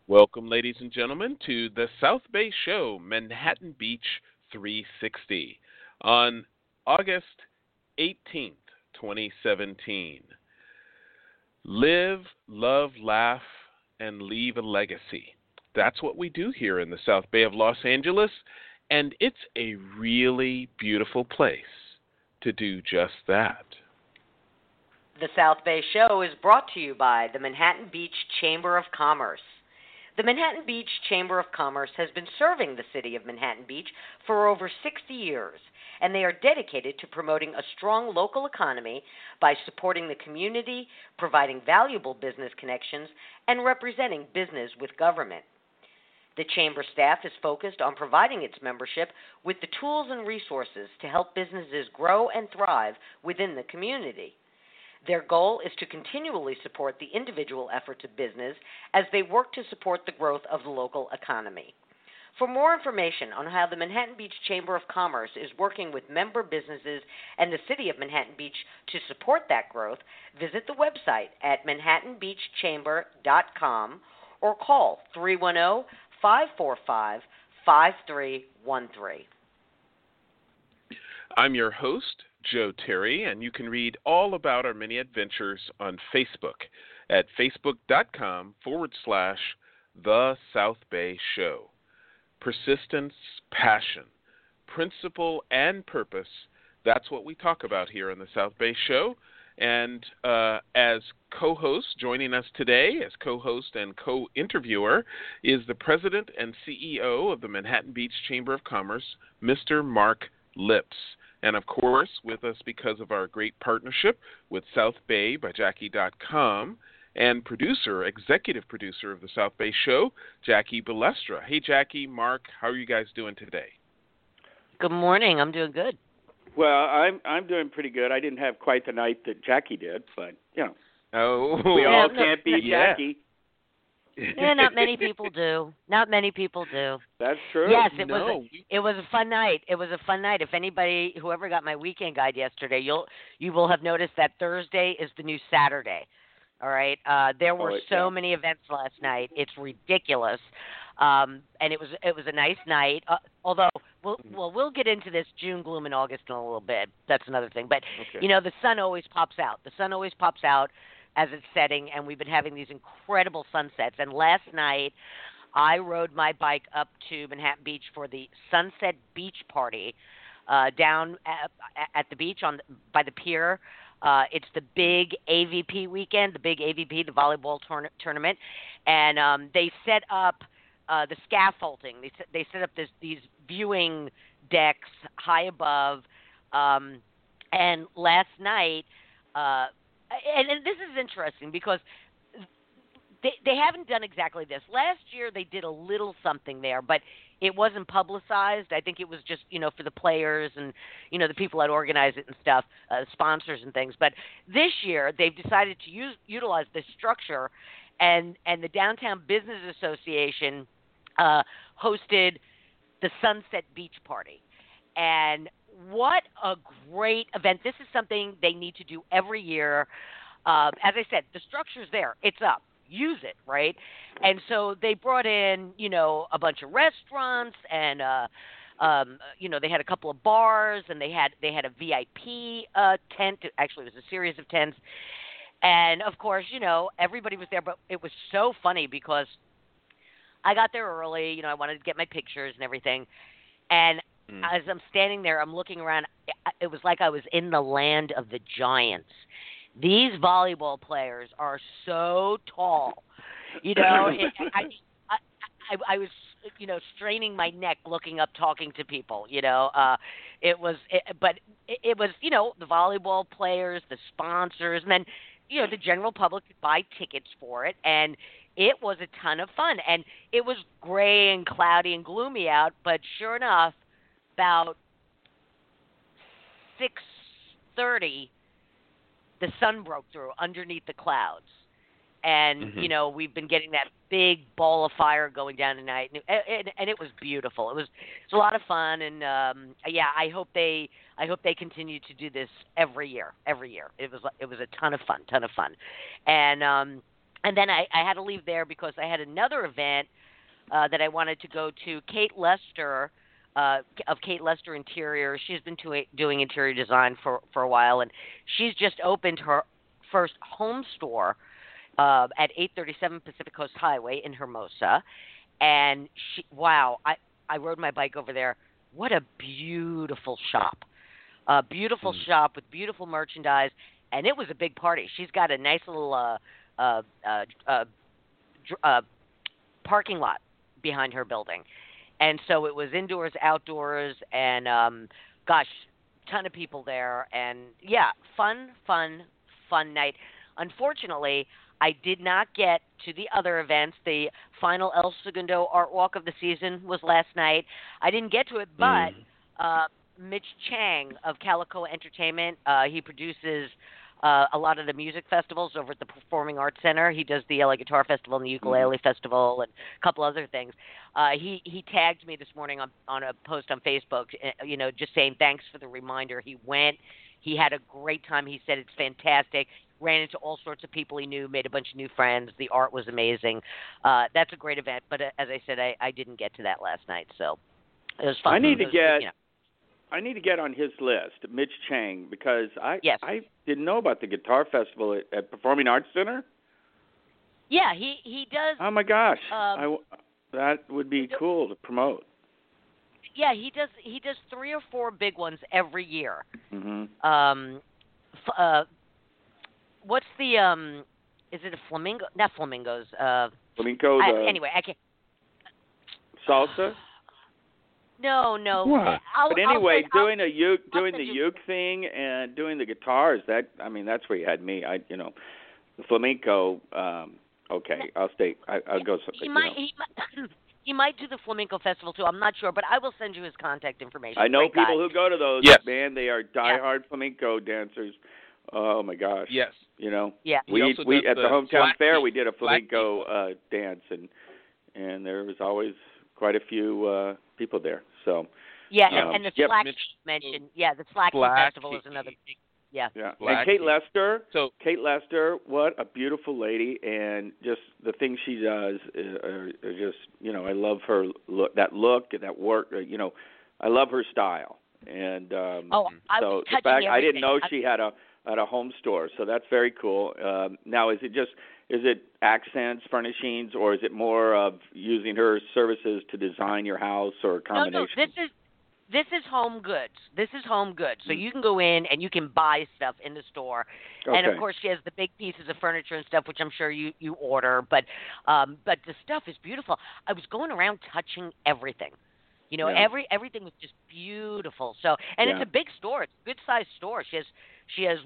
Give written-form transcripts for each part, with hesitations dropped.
Welcome, ladies and gentlemen, to the South Bay Show, Manhattan Beach 360, on August 18th, 2017. Live, love, laugh, and leave a legacy. That's what we do here in the South Bay of Los Angeles, and it's a really beautiful place to do just that. The South Bay Show is brought to you by the Manhattan Beach Chamber of Commerce. The Manhattan Beach Chamber of Commerce has been serving the city of Manhattan Beach for over 60 years, and they are dedicated to promoting a strong local economy by supporting the community, providing valuable business connections, and representing business with government. The Chamber staff is focused on providing its membership with the tools and resources to help businesses grow and thrive within the community. Their goal is to continually support the individual efforts of business as they work to support the growth of the local economy. For more information on how the Manhattan Beach Chamber of Commerce is working with member businesses and the City of Manhattan Beach to support that growth, visit the website at manhattanbeachchamber.com or call 310-545-5313. I'm your host, Joe Terry, and you can read all about our many adventures on Facebook at facebook.com/The South Bay Show. Persistence, passion, principle, and purpose, that's what we talk about here on the South Bay Show. And as co-host, joining us today as co-host and co-interviewer is the president and CEO of the Manhattan Beach Chamber of Commerce, Mr. Mark Lips. And, of course, with us because of our great partnership with South Bay by Jackie.com and executive producer of the South Bay Show, Jackie Balestra. Hey, Jackie, Mark, how are you guys doing today? Good morning. I'm doing good. Well, I'm doing pretty good. I didn't have quite the night that Jackie did, but, Oh, we all can't beat Jackie. Yeah, not many people do. Not many people do. That's true. Yes, it was a fun night. It was a fun night. If anybody, whoever got my weekend guide yesterday, you will have noticed that Thursday is the new Saturday. All right. There were so many events last night. It's ridiculous. And it was a nice night. Although we'll get into this June gloom in August in a little bit. That's another thing. But the sun always pops out. The sun always pops out as it's setting, and we've been having these incredible sunsets. And last night, I rode my bike up to Manhattan Beach for the Sunset Beach Party down at the beach by the pier. It's the big AVP weekend, the volleyball tournament, and they set up the scaffolding. They set up these viewing decks high above, and last night. And this is interesting because they haven't done exactly this. Last year they did a little something there, but it wasn't publicized. I think it was just, for the players and, the people that organize it and stuff, sponsors and things. But this year they've decided to utilize this structure, and the Downtown Business Association hosted the Sunset Beach Party. And what a great event. This is something they need to do every year. As I said, the structure's there. It's up. Use it, right? And so they brought in, a bunch of restaurants and, they had a couple of bars and they had a VIP tent. Actually, it was a series of tents. And, of course, everybody was there. But it was so funny because I got there early. I wanted to get my pictures and everything. And as I'm standing there, I'm looking around. It was like I was in the land of the giants. These volleyball players are so tall. I was, straining my neck, looking up, talking to people. It was the volleyball players, the sponsors, and then the general public could buy tickets for it, and it was a ton of fun. And it was gray and cloudy and gloomy out, but sure enough, about 6:30, the sun broke through underneath the clouds. And, we've been getting that big ball of fire going down tonight. And it was beautiful. It was a lot of fun. And, I hope they continue to do this every year. It was a ton of fun. And, And then I had to leave there because I had another event that I wanted to go to. Kate Lester of Kate Lester Interiors. She's been doing interior design for a while, and she's just opened her first home store at 837 Pacific Coast Highway in Hermosa. And I rode my bike over there. What a beautiful shop. A beautiful shop with beautiful merchandise, and it was a big party. She's got a nice little parking lot behind her building. And so it was indoors, outdoors, and gosh, ton of people there. And yeah, fun night. Unfortunately, I did not get to the other events. The final El Segundo Art Walk of the season was last night. I didn't get to it, but Mitch Chang of Calico Entertainment, he produces a lot of the music festivals over at the Performing Arts Center. He does the LA Guitar Festival and the Ukulele Festival and a couple other things. He tagged me this morning on a post on Facebook, just saying thanks for the reminder. He went. He had a great time. He said it's fantastic. Ran into all sorts of people he knew, made a bunch of new friends. The art was amazing. That's a great event. But as I said, I didn't get to that last night, so it was fun. I need to get on his list, Mitch Chang, because I didn't know about the Guitar Festival at Performing Arts Center. Yeah, he does. Oh my gosh, that would be cool to promote. Yeah, he does 3 or 4 big ones every year. Mm-hmm. What's the is it a flamingo? Not flamingos. Flamenco. Anyway, I can't. Salsa. No. What? But anyway, doing the uke thing and doing the guitars, that's where you had me. The flamenco. Okay, I'll stay. I'll go. He might do the flamenco festival too. I'm not sure, but I will send you his contact information. I know Great people guy. who go to those. Yes. Man, they are diehard flamenco dancers. Oh my gosh. Yes. Yeah. We at the hometown fair we did a flamenco Black dance and there was always quite a few people there. So yeah, and the Slack mentioned. Yeah, the Slack Festival is another big. Yeah. And Kate Lester. So Kate Lester, what a beautiful lady, and just the things she does are just I love her look, that work. I love her style, and so the fact I didn't know she had a home store, so that's very cool. Now, is it accents, furnishings, or is it more of using her services to design your house, or a combination? No, this is home goods. So you can go in and you can buy stuff in the store, and of course she has the big pieces of furniture and stuff, which I'm sure you order. But the stuff is beautiful. I was going around touching everything. Everything was just beautiful. So, and it's a big store. It's a good sized store. She has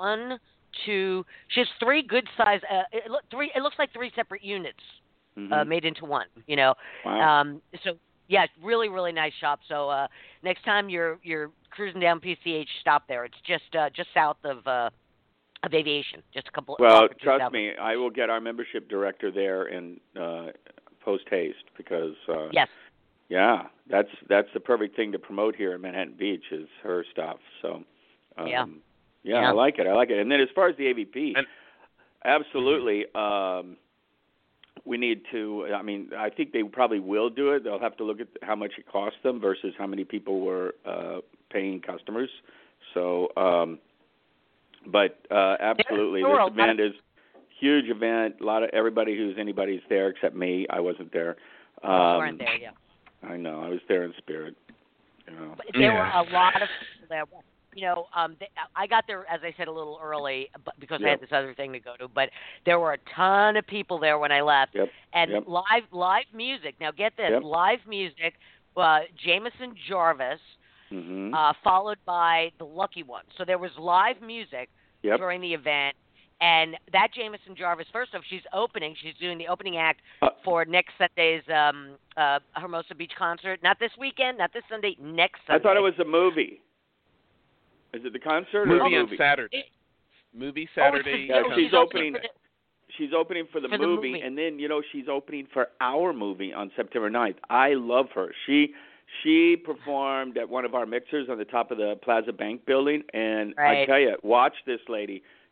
3 good size. It looks like 3 separate units made into one. Wow. So yeah, really really nice shop. So next time you're cruising down PCH, stop there. It's just south of Aviation. Just a couple. Well, trust me, I will get our membership director there in post haste because. Yes. Yeah, that's the perfect thing to promote here in Manhattan Beach is her stuff. So, yeah, I like it. And then as far as the AVP, absolutely, we need to. I think they probably will do it. They'll have to look at how much it costs them versus how many people were paying customers. So, but absolutely, this event is huge event. A lot of anybody's there except me. I wasn't there. You weren't there, yeah. I know. I was there in spirit. But there were a lot of people there. I got there, as I said, a little early because I had this other thing to go to. But there were a ton of people there when I left. And live music. Now, get this. Live music, Jameson Jarvis, followed by the Lucky Ones. So there was live music during the event. And that Jameson Jarvis, first off, she's doing the opening act for next Sunday's Hermosa Beach concert. Not this weekend, not this Sunday, next Sunday. I thought it was a movie. Is it the concert or a movie? On Saturday. Movie Saturday. She's opening. She's opening for the movie, and then she's opening for our movie on September 9th. I love her. She performed at one of our mixers on the top of the Plaza Bank building, and I tell you, watch this lady.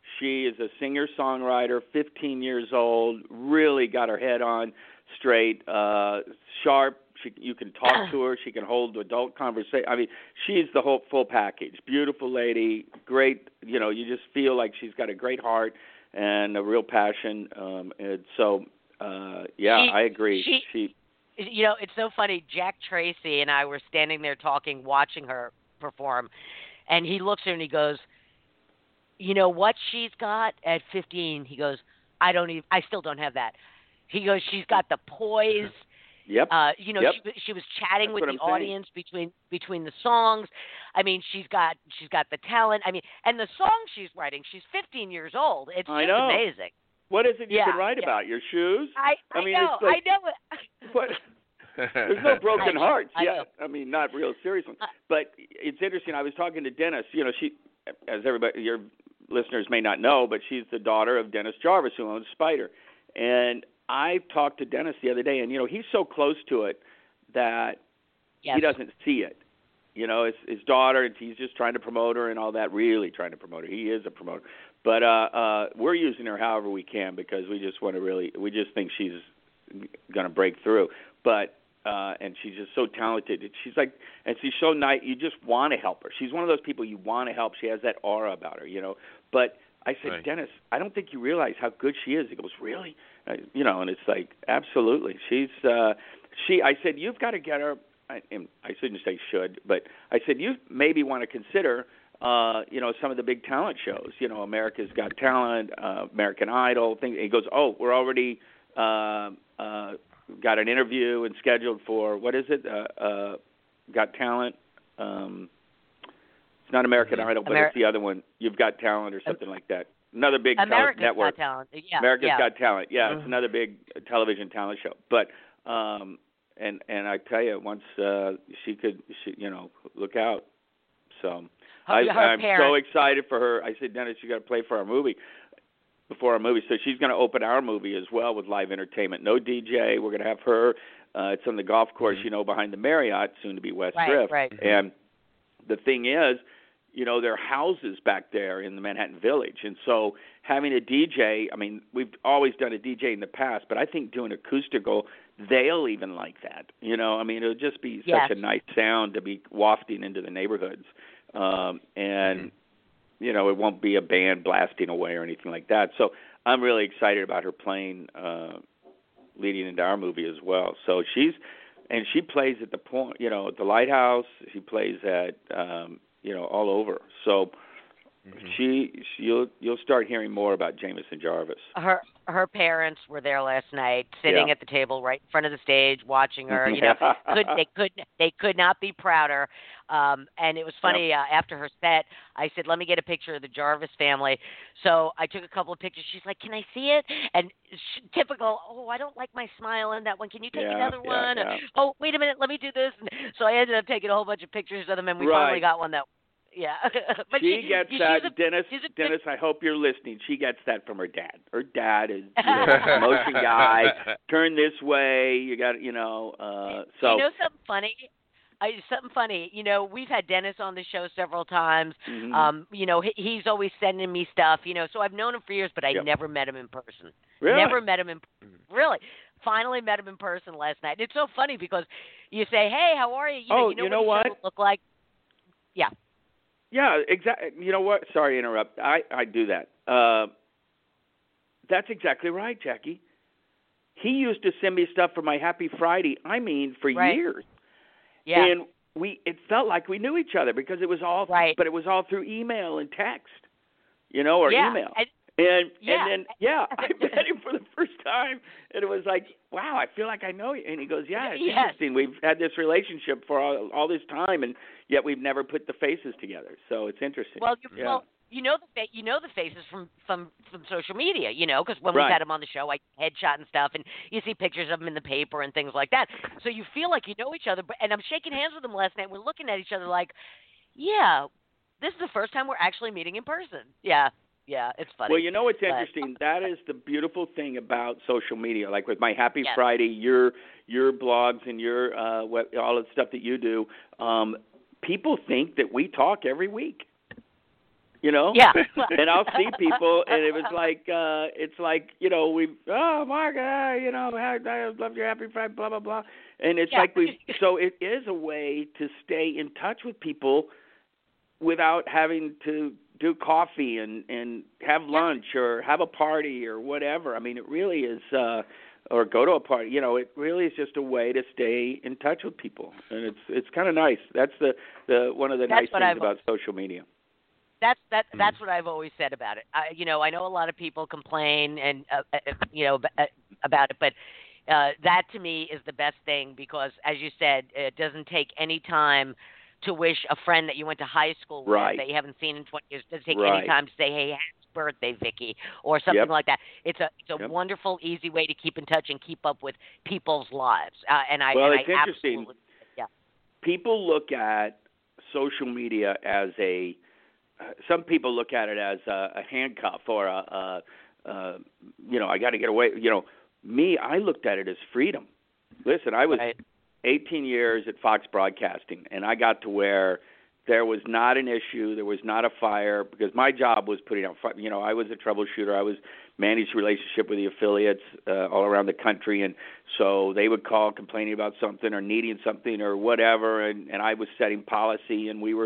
She is a singer-songwriter, 15 years old, really got her head on straight, sharp. You can talk to her. She can hold adult conversation. I mean, she's the whole full package. Beautiful lady, great. You know, you just feel like she's got a great heart and a real passion. And so, I agree. She, you know, it's so funny. Jack Tracy and I were standing there talking, watching her perform, and he looks at her and he goes, "You know what she's got at 15?" He goes, I still don't have that." He goes, "She's got the poise." Yep. You know, yep. she was chatting That's with the audience between the songs. I mean, she's got the talent. I mean, and the song she's writing. She's 15 years old. It's just amazing. What is it you can write about? Your shoes? I mean, know. It's like, I know it. What? There's no broken hearts. I mean, not real serious ones. But it's interesting. I was talking to Dennis. You know, she, as everybody, your listeners may not know, but she's the daughter of Dennis Jarvis, who owns Spider. And I talked to Dennis the other day, and, you know, he's so close to it that he doesn't see it. You know, his daughter, and he's just trying to promote her and all that, really trying to promote her. He is a promoter. But we're using her however we can because we just want to we just think she's going to break through. But, and she's just so talented. She's like, and she's so nice. You just want to help her. She's one of those people you want to help. She has that aura about her, you know. But I said, right. Dennis, I don't think you realize how good she is. He goes, really? You know, and it's like, absolutely. She's, I said, you've got to get her, and I shouldn't say should, but I said, you maybe want to consider, you know, some of the big talent shows, you know, America's Got Talent, American Idol, things. He goes, oh, we're already got an interview and scheduled for, what is it, Got Talent? It's not American Idol, but it's the other one, You've Got Talent or something like that. Another big network. Got Talent. Yeah, America's Got Talent. Yeah, it's another big television talent show. But and I tell you, once she you know, look out. So I'm so excited for her. I said, Dennis, you got to play for our movie before our movie. So she's going to open our movie as well with live entertainment. No DJ. We're going to have her. It's on the golf course, you know, behind the Marriott, soon to be West Drift. Right. And the thing is, you know, there are houses back there in the Manhattan Village. And so having a DJ, I mean, we've always done a DJ in the past, but I think doing acoustical, they'll even like that. You know, I mean, it'll just be such a nice sound to be wafting into the neighborhoods. And, you know, it won't be a band blasting away or anything like that. So I'm really excited about her playing, leading into our movie as well. So she plays at the point, you know, at the Lighthouse. She plays at, you know, all over. So you'll start hearing more about Jameson Jarvis. Her parents were there last night, sitting at the table right in front of the stage, watching her. You know, they could not be prouder. And it was funny. After her set, I said, "Let me get a picture of the Jarvis family." So I took a couple of pictures. She's like, "Can I see it?" And typical. "Oh, I don't like my smile in that one. Can you take another one?" Yeah. "Oh, wait a minute. Let me do this." And so I ended up taking a whole bunch of pictures of them, and we finally got one that. Yeah, but she gets that. Dennis, I hope you're listening. She gets that from her dad. Her dad is a motion guy. Turn this way. You got, you know. So you know something funny. You know, we've had Dennis on the show several times. You know, he's always sending me stuff. You know, so I've known him for years, but I never met him in person. Really? Never met him in person. Really. Finally met him in person last night. It's so funny because you say, "Hey, how are you?" You know what? The show look like. Yeah. Yeah, exactly. You know what? Sorry to interrupt. I do that. That's exactly right, Jackie. He used to send me stuff for my Happy Friday, for years. Yeah. And it felt like we knew each other because it was all but it was all through email and text, you know, or email. And then I met him for the first time, and it was like, wow, I feel like I know you. And he goes, yeah, it's interesting. We've had this relationship for all this time, and yet we've never put the faces together. So it's interesting. Well, you know the faces from social media, you know, because when we've had him on the show, I headshot and stuff, and you see pictures of him in the paper and things like that. So you feel like you know each other. And I'm shaking hands with him last night. We're looking at each other like, yeah, this is the first time we're actually meeting in person. Yeah. Yeah, it's funny. Well, you know what's interesting? That is the beautiful thing about social media. Like with my Happy Friday, your blogs and your all the stuff that you do, people think that we talk every week. Yeah. And I'll see people, and it was like, it's like, Mark, I love your happy Friday, blah, blah, blah. And it's like so it is a way to stay in touch with people without having to do coffee and have lunch or have a party or whatever. I mean, it really is, or go to a party. It really is just a way to stay in touch with people, and it's kind of nice. That's the one of the nice things about social media. That's what I've always said about it. I know a lot of people complain and about it, but that to me is the best thing because, as you said, it doesn't take any time to wish a friend that you went to high school with that you haven't seen in 20 years. It doesn't take any time to say, "Hey, happy birthday, Vicky," or something like that. It's a wonderful, easy way to keep in touch and keep up with people's lives. It's interesting. Yeah. People look at social media as some people look at it as a handcuff or I got to get away. Me, I looked at it as freedom. Listen, I was 18 years at Fox Broadcasting, and I got to where there was not an issue, there was not a fire, because my job was putting out fire. I was a troubleshooter. I was managed relationship with the affiliates all around the country, and so they would call complaining about something or needing something or whatever, and I was setting policy, and we were,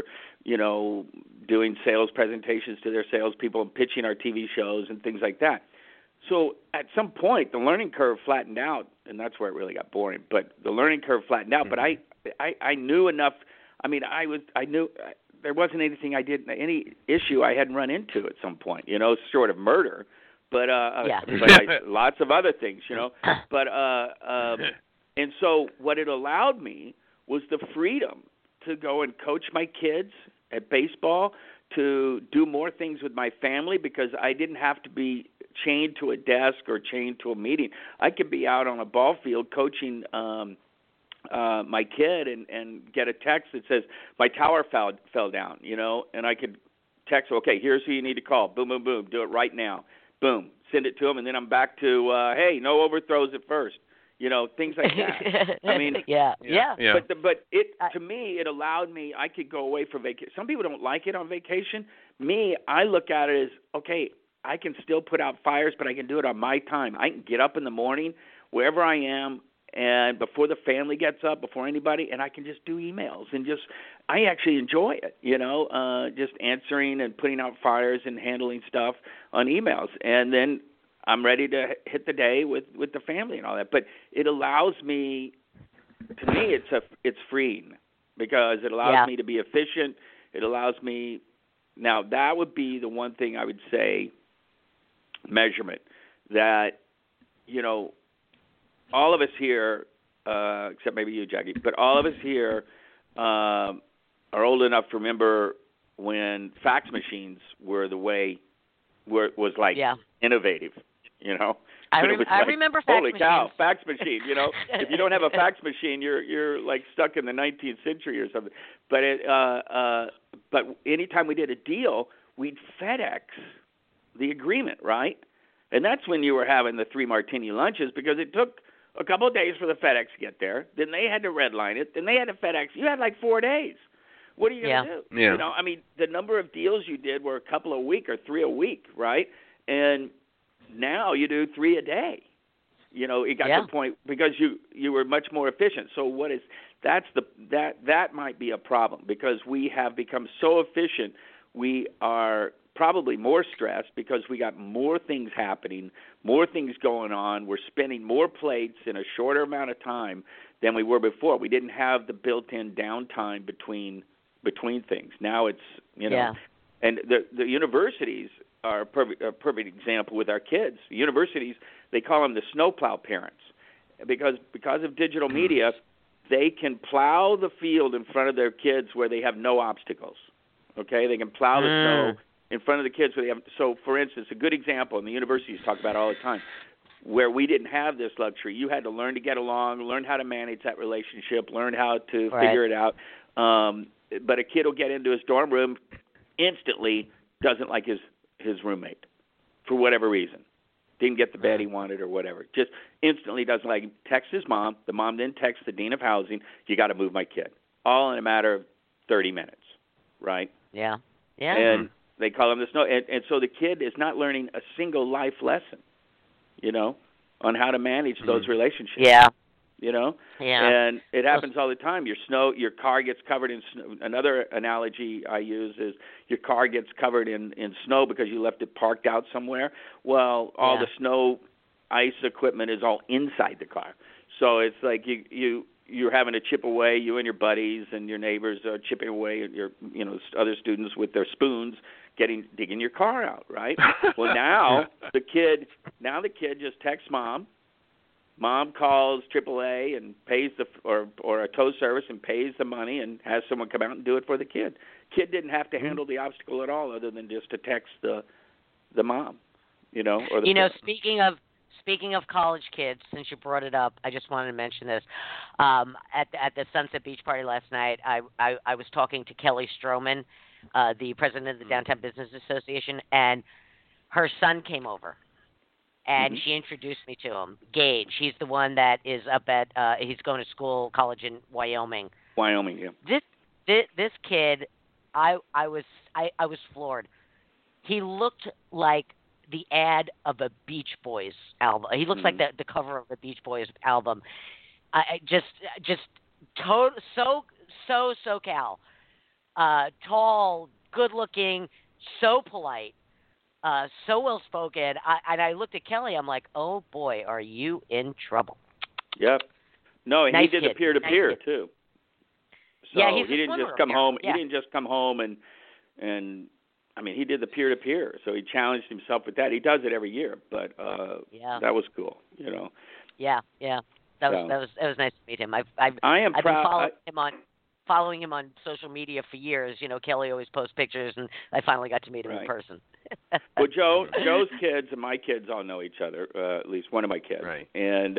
doing sales presentations to their salespeople and pitching our TV shows and things like that. So at some point, the learning curve flattened out, and that's where it really got boring. But the learning curve flattened out. But I knew enough. I mean, I knew there wasn't any issue I hadn't run into at some point, short of murder. But lots of other things, But and so what it allowed me was the freedom to go and coach my kids at baseball, to do more things with my family because I didn't have to be chained to a desk or chained to a meeting. I could be out on a ball field coaching my kid and get a text that says my tower fell down, and I could text, okay, here's who you need to call. Boom, boom, boom. Do it right now. Boom. Send it to him, and then I'm back to, hey, no overthrows at first. Things like that. I mean, yeah. But to me, it allowed me. I could go away for vacation. Some people don't like it on vacation. Me, I look at it as, okay, I can still put out fires, but I can do it on my time. I can get up in the morning, wherever I am, and before the family gets up, before anybody, and I can just do emails and I actually enjoy it. Just answering and putting out fires and handling stuff on emails, and then I'm ready to hit the day with the family and all that. But it allows me, to me, it's freeing because it allows me to be efficient. It allows me, now that would be the one thing I would say, measurement, that, all of us here, except maybe you, Jackie, but all of us here are old enough to remember when fax machines were the way, where it was like innovative. I remember fax machines. Holy cow, fax machine! If you don't have a fax machine, you're like stuck in the 19th century or something. But anytime we did a deal, we'd FedEx the agreement, right? And that's when you were having the 3 martini lunches because it took a couple of days for the FedEx to get there. Then they had to redline it. Then they had to FedEx. You had like 4 days. What are you going to do? Yeah. I mean, the number of deals you did were a couple a week or 3 a week, right? And now you do 3 a day. It got to the point because you were much more efficient. So that might be a problem because we have become so efficient. We are probably more stressed because we got more things happening, more things going on. We're spinning more plates in a shorter amount of time than we were before. We didn't have the built-in downtime between things. Now it's and the universities are a perfect example with our kids. The universities, they call them the snowplow parents because of digital media, they can plow the field in front of their kids where they have no obstacles. Okay, they can plow the snow in front of the kids where they have. So, for instance, a good example, and the universities talk about it all the time, where we didn't have this luxury. You had to learn to get along, learn how to manage that relationship, learn how to figure it out. But a kid will get into his dorm room, instantly doesn't like his roommate for whatever reason. Didn't get the bed he wanted or whatever. Just instantly doesn't like him. Texts his mom. The mom then texts the dean of housing, you got to move my kid. All in a matter of 30 minutes, right? Yeah. And They call them the snow, and so the kid is not learning a single life lesson, on how to manage those relationships. Yeah. And it happens all the time. Your car gets covered in snow. Another analogy I use is your car gets covered in snow because you left it parked out somewhere. Well, all the snow ice equipment is all inside the car. So it's like you're having to chip away, you and your buddies and your neighbors are chipping away at your other students with their spoons digging your car out, right? Well, now the kid just texts mom. Mom calls AAA and pays or a tow service and pays the money and has someone come out and do it for the kid. Kid didn't have to handle the obstacle at all, other than just to text the mom, or the parent. Speaking of college kids, since you brought it up, I just wanted to mention this. At the Sunset Beach party last night, I was talking to Kelly Stroman, the president of the Downtown Business Association, and her son came over. And she introduced me to him, Gage. He's the one that is up at. He's going to college in Wyoming. Wyoming, yeah. This kid, I was floored. He looked like the ad of a Beach Boys album. He looks like the cover of a Beach Boys album. So SoCal, tall, good looking, so polite. So well spoken, and I looked at Kelly. I'm like, "Oh boy, are you in trouble?" Yep. No, nice he did kid. the peer-to-peer too. So yeah, he's he didn't just come home. He didn't just come home and I mean, he did the peer-to-peer. So he challenged himself with that. He does it every year, but that was cool. Yeah. That was nice to meet him. I've been following him on social media for years. Kelly always posts pictures, and I finally got to meet him in person. Well, Joe's kids and my kids all know each other, at least one of my kids. Right. And,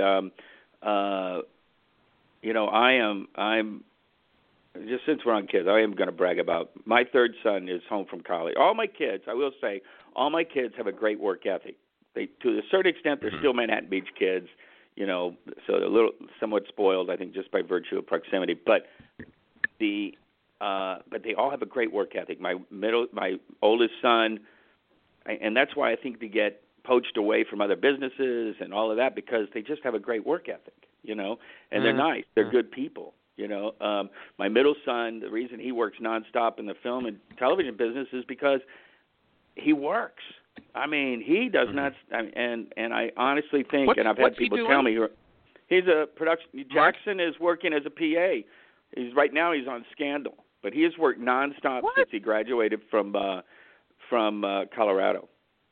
I'm just since we're on kids, I am going to brag about my third son is home from college. All my kids have a great work ethic. They, to a certain extent, they're still Manhattan Beach kids, so they're a little somewhat spoiled, I think, just by virtue of proximity. But they all have a great work ethic. My oldest son, and that's why I think they get poached away from other businesses and all of that, because they just have a great work ethic, and they're nice. They're good people, My middle son, the reason he works nonstop in the film and television business is because he works. I mean, he does not, and I honestly think, and I've had people tell me, he's a production. Jackson is working as a PA. He's on Scandal, but he has worked nonstop since he graduated from Colorado.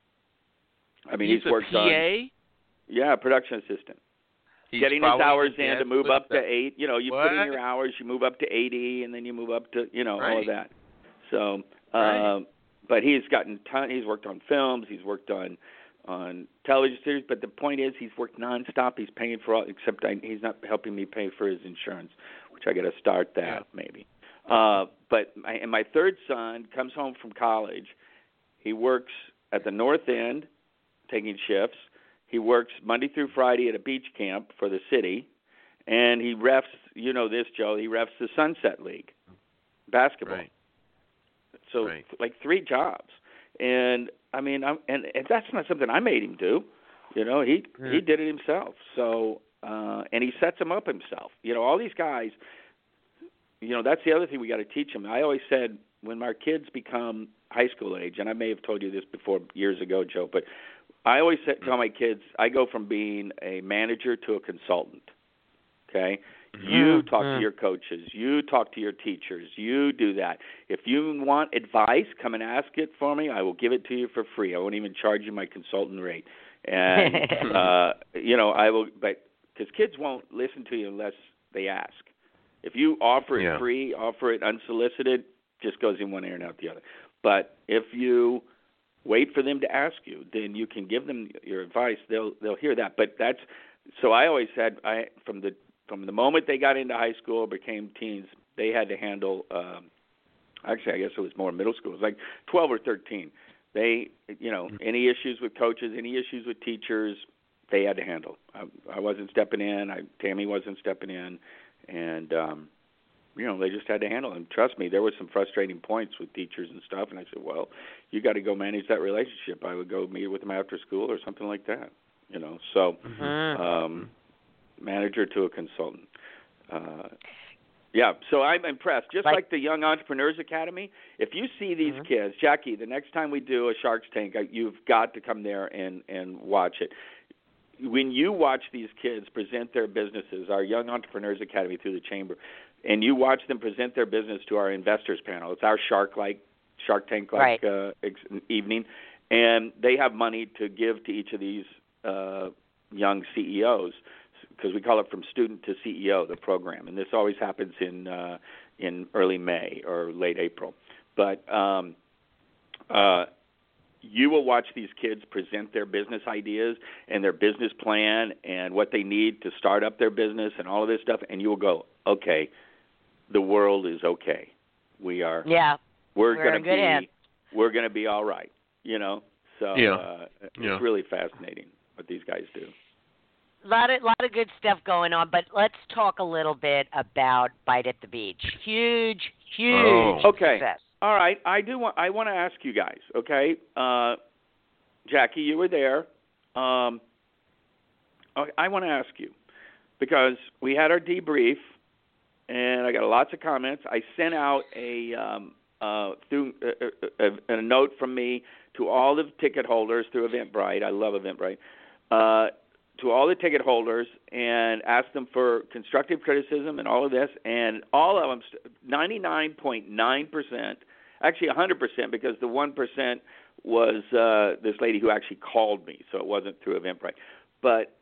I mean, he's worked on production assistant. He's getting his hours in to move up to 8. You what? put in your hours, you move up to 80, and then you move up to all of that. So, but he's he's worked on films, he's worked on television series. But the point is, he's worked nonstop. He's paying for all, except he's not helping me pay for his insurance, which I got to start that maybe. But my third son comes home from college. He works at the North End, taking shifts. He works Monday through Friday at a beach camp for the city, and he refs. You know this, Joe. He refs the Sunset League basketball. Right. So like 3 jobs, and I mean, and that's not something I made him do. He did it himself. So and he sets them up himself. All these guys. That's the other thing we got to teach them. I always said when our kids become high school age, and I may have told you this before years ago, Joe, but I always tell my kids, I go from being a manager to a consultant, okay? You talk to your coaches. You talk to your teachers. You do that. If you want advice, come and ask it for me. I will give it to you for free. I won't even charge you my consultant rate. And, I will, but because kids won't listen to you unless they ask. If you offer it free, offer it unsolicited, just goes in one ear and out the other. But if you wait for them to ask you, then you can give them your advice. They'll hear that. But so I always said from the moment they got into high school, became teens, they had to handle. Actually, I guess it was more middle school. It was like 12 or 13. They, any issues with coaches, any issues with teachers, they had to handle. I wasn't stepping in. Tammy wasn't stepping in, and they just had to handle it. And trust me, there were some frustrating points with teachers and stuff. And I said, well, you got to go manage that relationship. I would go meet with them after school or something like that. So manager to a consultant. Yeah, so I'm impressed. Just like the Young Entrepreneurs Academy, if you see these kids, Jackie, the next time we do a Shark's Tank, you've got to come there and watch it. When you watch these kids present their businesses, our Young Entrepreneurs Academy through the Chamber, and you watch them present their business to our investors panel, it's our Shark Tank-like evening, and they have money to give to each of these young CEOs, because we call it From Student to CEO, the program, and this always happens in early May or late April. But you will watch these kids present their business ideas and their business plan and what they need to start up their business and all of this stuff, and you will go, okay, the world is okay. We're going to be all right. So it's really fascinating what these guys do. A lot of good stuff going on, but let's talk a little bit about Bite at the Beach. Huge success. All right. I want to ask you guys, okay? Jackie, you were there. I want to ask you, because we had our debrief, and I got lots of comments. I sent out a note from me to all the ticket holders through Eventbrite. I love Eventbrite. To all the ticket holders, and asked them for constructive criticism and all of this, and all of them, 99.9%, actually 100%, because the 1% was this lady who actually called me, so it wasn't through Eventbrite. But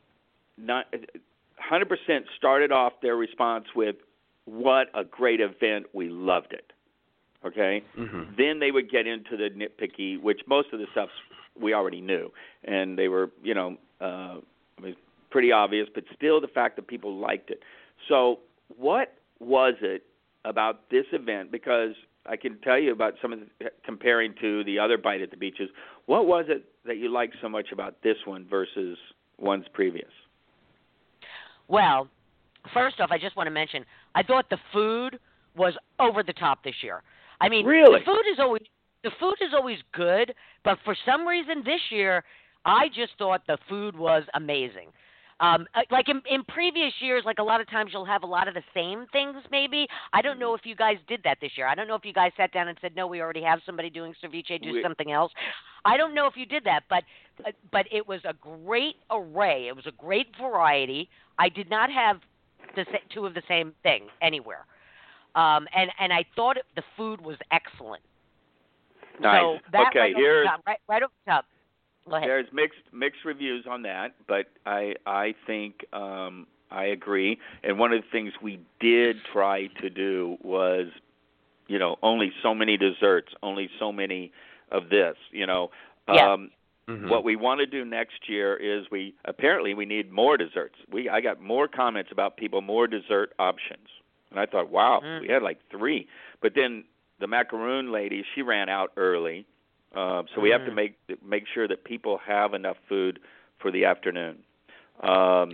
100% started off their response with, what a great event, we loved it. Okay? Mm-hmm. Then they would get into the nitpicky, which most of the stuff we already knew, and they were, pretty obvious, but still the fact that people liked it. So what was it about this event? Because I can tell you about some of the, comparing to the other Bite at the Beaches, what was it that you liked so much about this one versus ones previous? Well, first off, I just want to mention, I thought the food was over the top this year. I mean, really? The food is always good, but for some reason this year, I just thought the food was amazing. Like in previous years, like a lot of times you'll have a lot of the same things maybe. I don't know if you guys did that this year. I don't know if you guys sat down and said, no, we already have somebody doing ceviche, something else. I don't know if you did that, but it was a great array. It was a great variety. I did not have two of the same thing anywhere. And I thought the food was excellent. Nice. So that okay, right off the top. There's mixed reviews on that, but I think I agree. And one of the things we did try to do was, only so many desserts, only so many of this. What we want to do next year is we need more desserts. I got more comments about more dessert options, and I thought, wow, we had like 3, but then the macaroon lady, she ran out early. So we have to make sure that people have enough food for the afternoon. Yeah.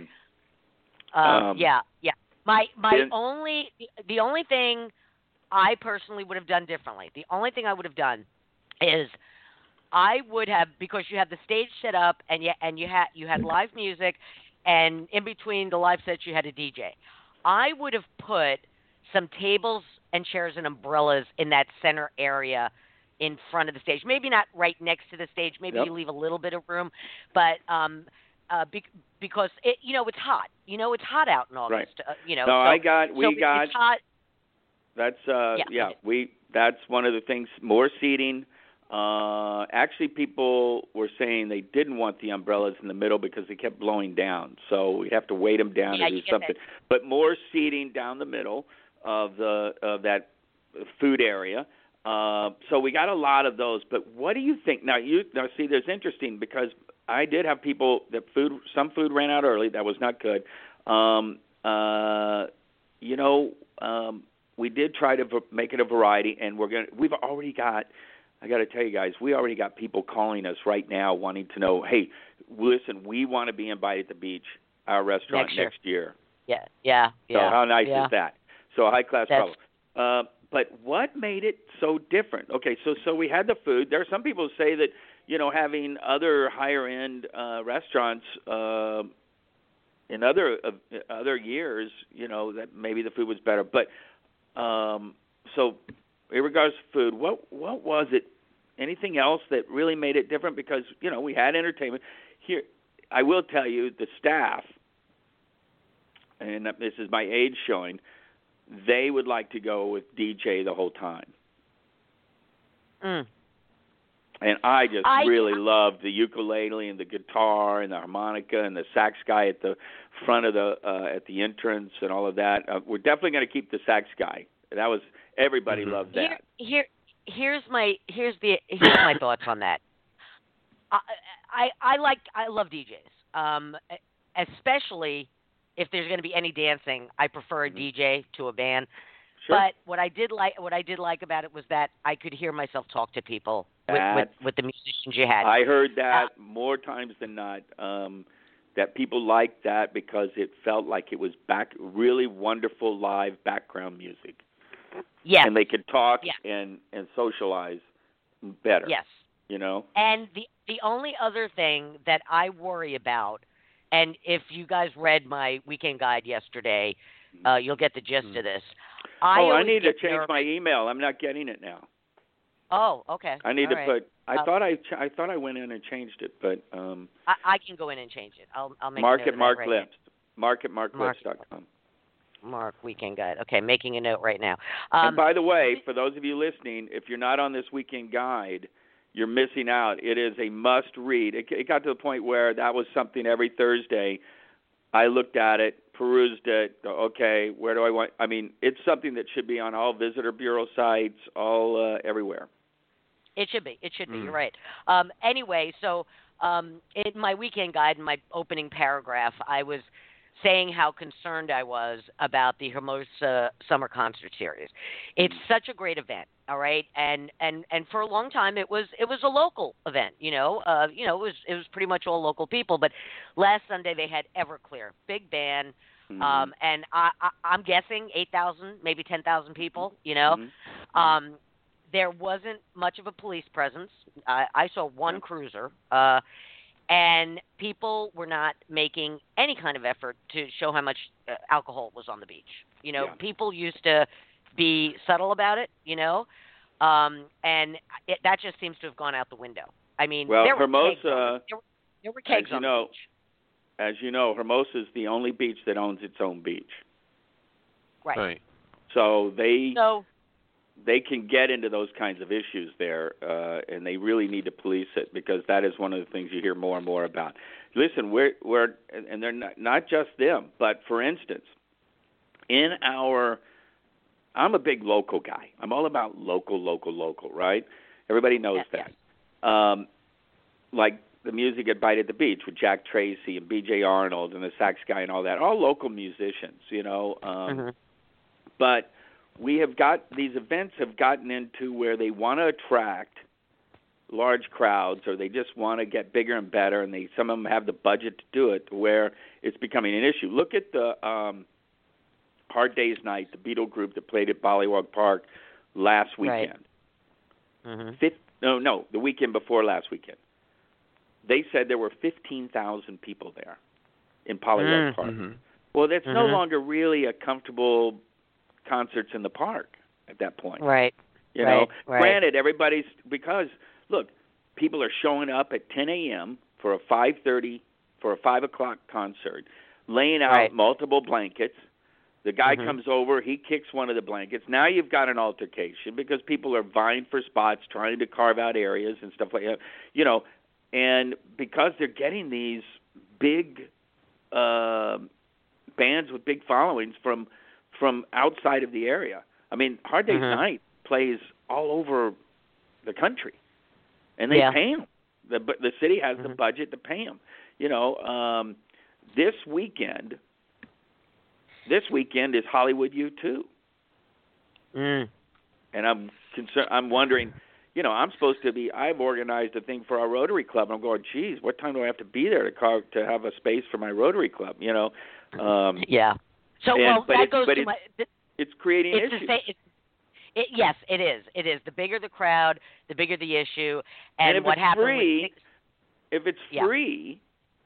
The only thing I personally would have done differently, the only thing I would have done is I would have, because you had the stage set up and you had live music, and in between the live sets you had a DJ. I would have put some tables and chairs and umbrellas in that center area in front of the stage. Maybe not right next to the stage. Maybe you leave a little bit of room, but because it's hot. It's hot out in August. Right. It's hot. That's one of the things. More seating. Actually, people were saying they didn't want the umbrellas in the middle because they kept blowing down. So we have to weight them down to do something. But more seating down the middle of that food area. So we got a lot of those, but what do you think? Now see, there's interesting, because I did have people that some food ran out early. That was not good. We did try to make it a variety, and we've already got, I got to tell you guys, we already got people calling us right now wanting to know, hey, listen, we want to be in Bite at the Beach, our restaurant next year. Yeah. So how nice is that? So a high-class problem. But what made it so different? Okay, so we had the food. There are some people who say that, having other higher-end restaurants in other years, that maybe the food was better. But so in regards to food, what was it? Anything else that really made it different? Because, we had entertainment. Here, I will tell you, the staff, and this is my age showing, they would like to go with DJ the whole time. Mm. And I really loved the ukulele and the guitar and the harmonica and the sax guy at the front of at the entrance and all of that. We're definitely going to keep the sax guy. Everybody loved that. Here's my thoughts on that. I love DJs, especially if there's going to be any dancing. I prefer a DJ to a band. Sure. But what I did like about it was that I could hear myself talk to people with the musicians you had. I heard that more times than not. That people liked that because it felt like it was really wonderful live background music. Yes. And they could talk and socialize better. Yes. And the only other thing that I worry about, and if you guys read my weekend guide yesterday, you'll get the gist of this. I need to change my email. I'm not getting it now. Oh, okay. I need to put. I thought I went in and changed it, but I can go in and change it. I'll make Mark a note at Mark right Lips. Mark at marklips.com. Mark weekend guide. Okay, making a note right now. And by the way, for those of you listening, if you're not on this weekend guide, you're missing out. It is a must-read. It got to the point where that was something every Thursday. I looked at it, perused it. Okay, where do I want? I mean, it's something that should be on all visitor bureau sites, all everywhere. It should be. You're right. Anyway, so in my weekend guide, in my opening paragraph, I was saying how concerned I was about the Hermosa Summer Concert Series. It's such a great event, all right, and for a long time it was a local event, it was pretty much all local people. But last Sunday they had Everclear, big band, and I'm guessing 8,000, maybe 10,000 people, There wasn't much of a police presence. I saw one cruiser. And people were not making any kind of effort to show how much alcohol was on the beach. People used to be subtle about it, and that just seems to have gone out the window. I mean, there Hermosa, were kegs on the beach. As you know, Hermosa is the only beach that owns its own beach. Right. So they can get into those kinds of issues there, and they really need to police it because that is one of the things you hear more and more about. Listen, and they're not just them, but for instance, I'm a big local guy. I'm all about local, right? Everybody knows that. Yes. Like the music at Bite at the Beach with Jack Tracy and B.J. Arnold and the sax guy and all that, all local musicians, But these events have gotten into where they want to attract large crowds, or they just want to get bigger and better, and some of them have the budget to do it, where it's becoming an issue. Look at the Hard Day's Night, the Beatle group that played at Bollywog Park last weekend. Right. The weekend before last weekend. They said there were 15,000 people there in Bollywog Park. Mm-hmm. Well, that's no longer really a comfortable concerts in the park at that point. Right. Granted, because look, people are showing up at 10 a.m. for a 5:30 for a 5 o'clock concert, laying out multiple blankets. The guy comes over, he kicks one of the blankets. Now you've got an altercation because people are vying for spots, trying to carve out areas and stuff like that. And because they're getting these big bands with big followings from outside of the area. I mean, Hard Day's Night plays all over the country, and they pay them. The city has the budget to pay them. This weekend is Hollywood U2. And I'm concerned. I'm wondering. I'm supposed to be. I've organized a thing for our Rotary Club. And I'm going, geez, what time do I have to be there to have a space for my Rotary Club? Yeah. So that goes to my. It's creating issues. Yes, it is. It is. The bigger the crowd, the bigger the issue. And if what it's happened free, if it's free,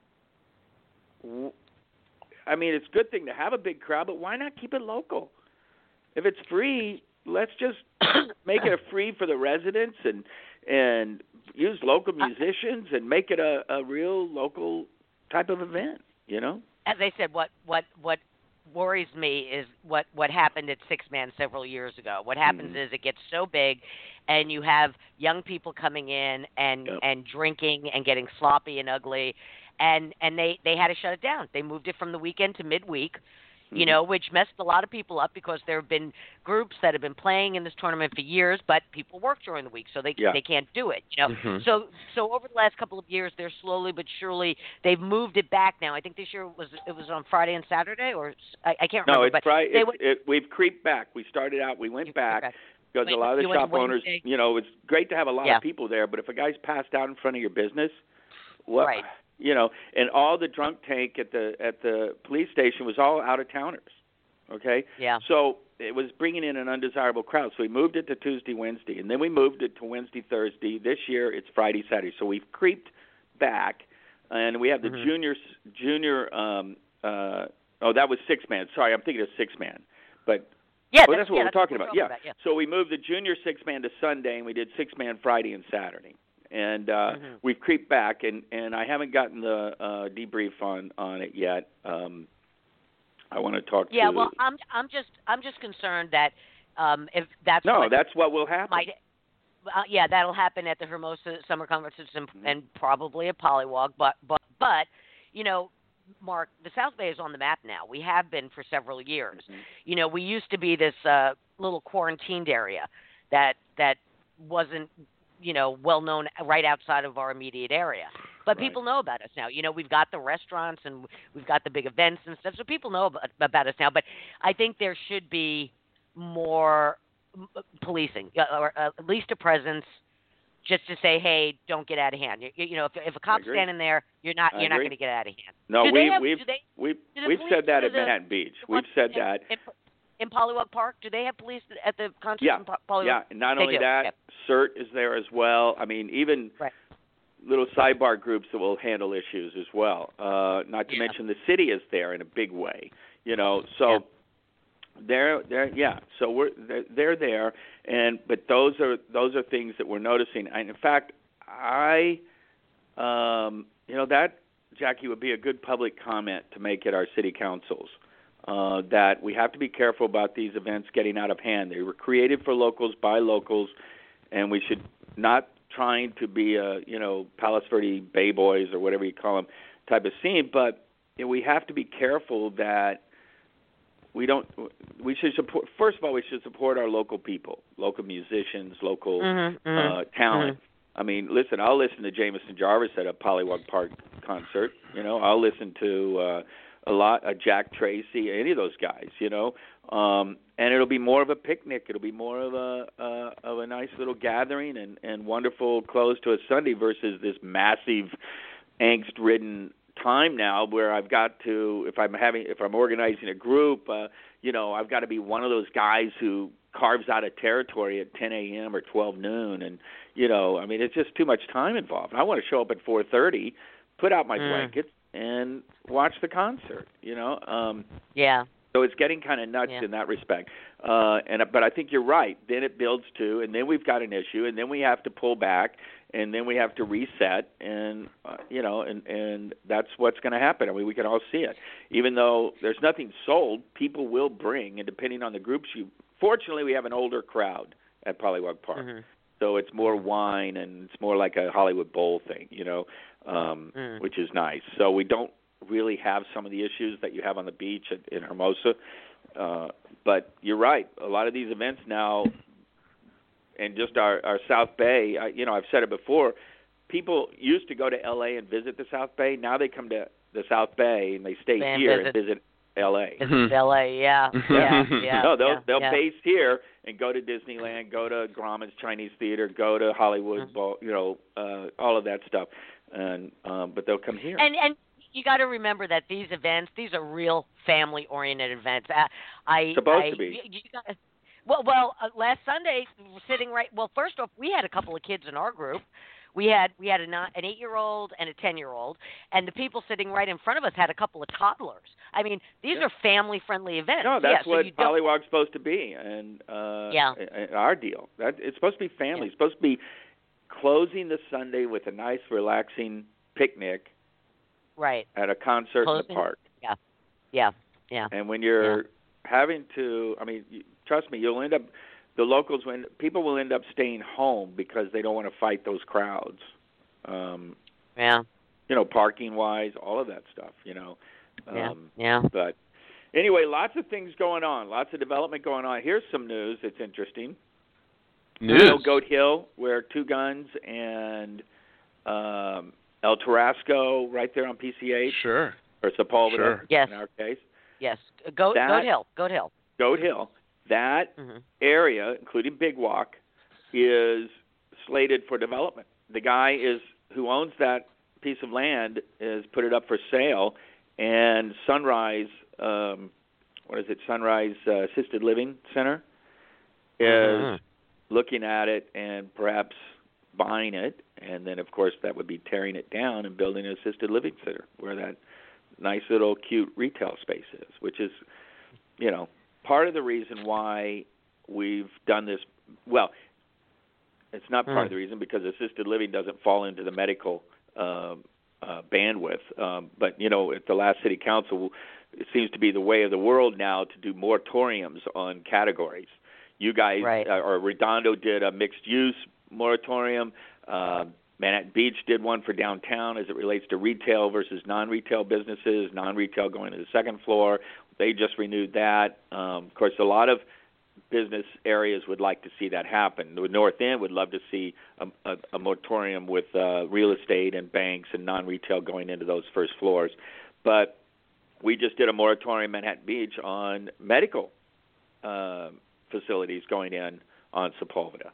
I mean, it's a good thing to have a big crowd, but why not keep it local? If it's free, let's just make it free for the residents and use local musicians and make it a real local type of event, you know? As I said, what worries me is what happened at Six Man several years ago. What happens is it gets so big, and you have young people coming in and drinking and getting sloppy and ugly, and they had to shut it down. They moved it from the weekend to midweek, you know, which messed a lot of people up because there have been groups that have been playing in this tournament for years, but people work during the week, so they can't do it. You know, so over the last couple of years, they're slowly but surely they've moved it back now. I think this year it was on Friday and Saturday, or I can't remember. No, it's Friday. We've creeped back. We started out. We went back. Because a lot of the shop owners, you know, it's great to have a lot of people there, but if a guy's passed out in front of your business, what? Right. You know, and all the drunk tank at the police station was all out-of-towners, okay? Yeah. So it was bringing in an undesirable crowd. So we moved it to Tuesday, Wednesday, and then we moved it to Wednesday, Thursday. This year it's Friday, Saturday. So we've creeped back, and we have the junior. That was six-man. Sorry, I'm thinking of six-man. But that's what we're talking about. Yeah. So we moved the junior six-man to Sunday, and we did six-man Friday and Saturday. And we've creeped back, and I haven't gotten the debrief on it yet. I want to talk to. Yeah, well, I'm just concerned that if that's that's what will happen. That'll happen at the Hermosa Summer Conferences and probably at Pollywog. But you know, Mark, the South Bay is on the map now. We have been for several years. You know, we used to be this little quarantined area that wasn't, you know, well known right outside of our immediate area. But people know about us now. You know, we've got the restaurants and we've got the big events and stuff, so people know about us now. But I think there should be more policing, or at least a presence, just to say, hey, don't get out of hand. You know, if a cop's standing there, you're not going to get out of hand. No, we've said that at Manhattan Beach. We've said that. In Pollywog Park, do they have police at the concert in Pollywog? Yeah, and not only that, CERT is there as well. I mean, even little sidebar groups that will handle issues as well. Not to mention the city is there in a big way, you know. So they're so they're there, but those are things that we're noticing. And in fact, that, Jackie, would be a good public comment to make at our city councils. That we have to be careful about these events getting out of hand. They were created for locals, by locals, and we should not trying to be a, Palos Verde Bay Boys or whatever you call them type of scene, but we have to be careful that we should support, first of all, we should support our local people, local musicians, local talent. I mean, listen, I'll listen to Jameson Jarvis at a Pollywog Park concert. I'll listen to Jack Tracy, any of those guys, and it'll be more of a picnic. It'll be more of a nice little gathering and wonderful close to a Sunday versus this massive angst-ridden time now where I've got to, if I'm organizing a group, I've got to be one of those guys who carves out a territory at 10 a.m. or 12 noon, and it's just too much time involved. I want to show up at 4:30, put out my blankets, and watch the concert, So it's getting kind of nuts in that respect. But I think you're right. Then it builds to, and then we've got an issue, and then we have to pull back, and then we have to reset, and and that's what's going to happen. I mean, we can all see it. Even though there's nothing sold, people will bring, and depending on the groups fortunately, we have an older crowd at Pollywog Park. So it's more wine, and it's more like a Hollywood Bowl thing, which is nice. So we don't really have some of the issues that you have on the beach in Hermosa. But you're right. A lot of these events now, and just our South Bay, I've said it before, people used to go to L.A. and visit the South Bay. Now they come to the South Bay, and they stay here and visit L.A. L.A., yeah. No, they'll base here and go to Disneyland, go to Grauman's Chinese Theater, go to Hollywood, all of that stuff, and but they'll come here. And you got to remember that these are real family-oriented events. Supposed to be. Well, last Sunday, sitting right. Well, first off, we had a couple of kids in our group. We had an 8-year-old and a 10-year-old, and the people sitting right in front of us had a couple of toddlers. I mean, these are family-friendly events. No, that's what Pollywog's supposed to be, and our deal. It's supposed to be family. It's supposed to be closing the Sunday with a nice, relaxing picnic. Right. At a concert in the park. Yeah. And when you're having to, I mean, trust me, you'll end up. The locals, people will end up staying home because they don't want to fight those crowds. Parking wise, all of that stuff. But anyway, lots of things going on, lots of development going on. Here's some news that's interesting. News. Goat Hill, where Two Guns and El Tarasco, right there on PCH. Sure. Or Sepulveda, yes. In our case. Yes. Goat Hill. Goat Hill. That area, including Big Walk, is slated for development. The guy who owns that piece of land has put it up for sale, and Sunrise, Sunrise Assisted Living Center, is looking at it and perhaps buying it, and then, of course, that would be tearing it down and building an assisted living center where that nice little cute retail space is, which is, part of the reason why we've done this. Well, it's not part of the reason because assisted living doesn't fall into the medical bandwidth. But, at the last city council, it seems to be the way of the world now to do moratoriums on categories. You guys, or Redondo did a mixed-use moratorium. Manhattan Beach did one for downtown as it relates to retail versus non-retail businesses, non-retail going to the second floor. They just renewed that. Of course, a lot of business areas would like to see that happen. The North End would love to see a moratorium with real estate and banks and non-retail going into those first floors. But we just did a moratorium in Manhattan Beach on medical facilities going in on Sepulveda.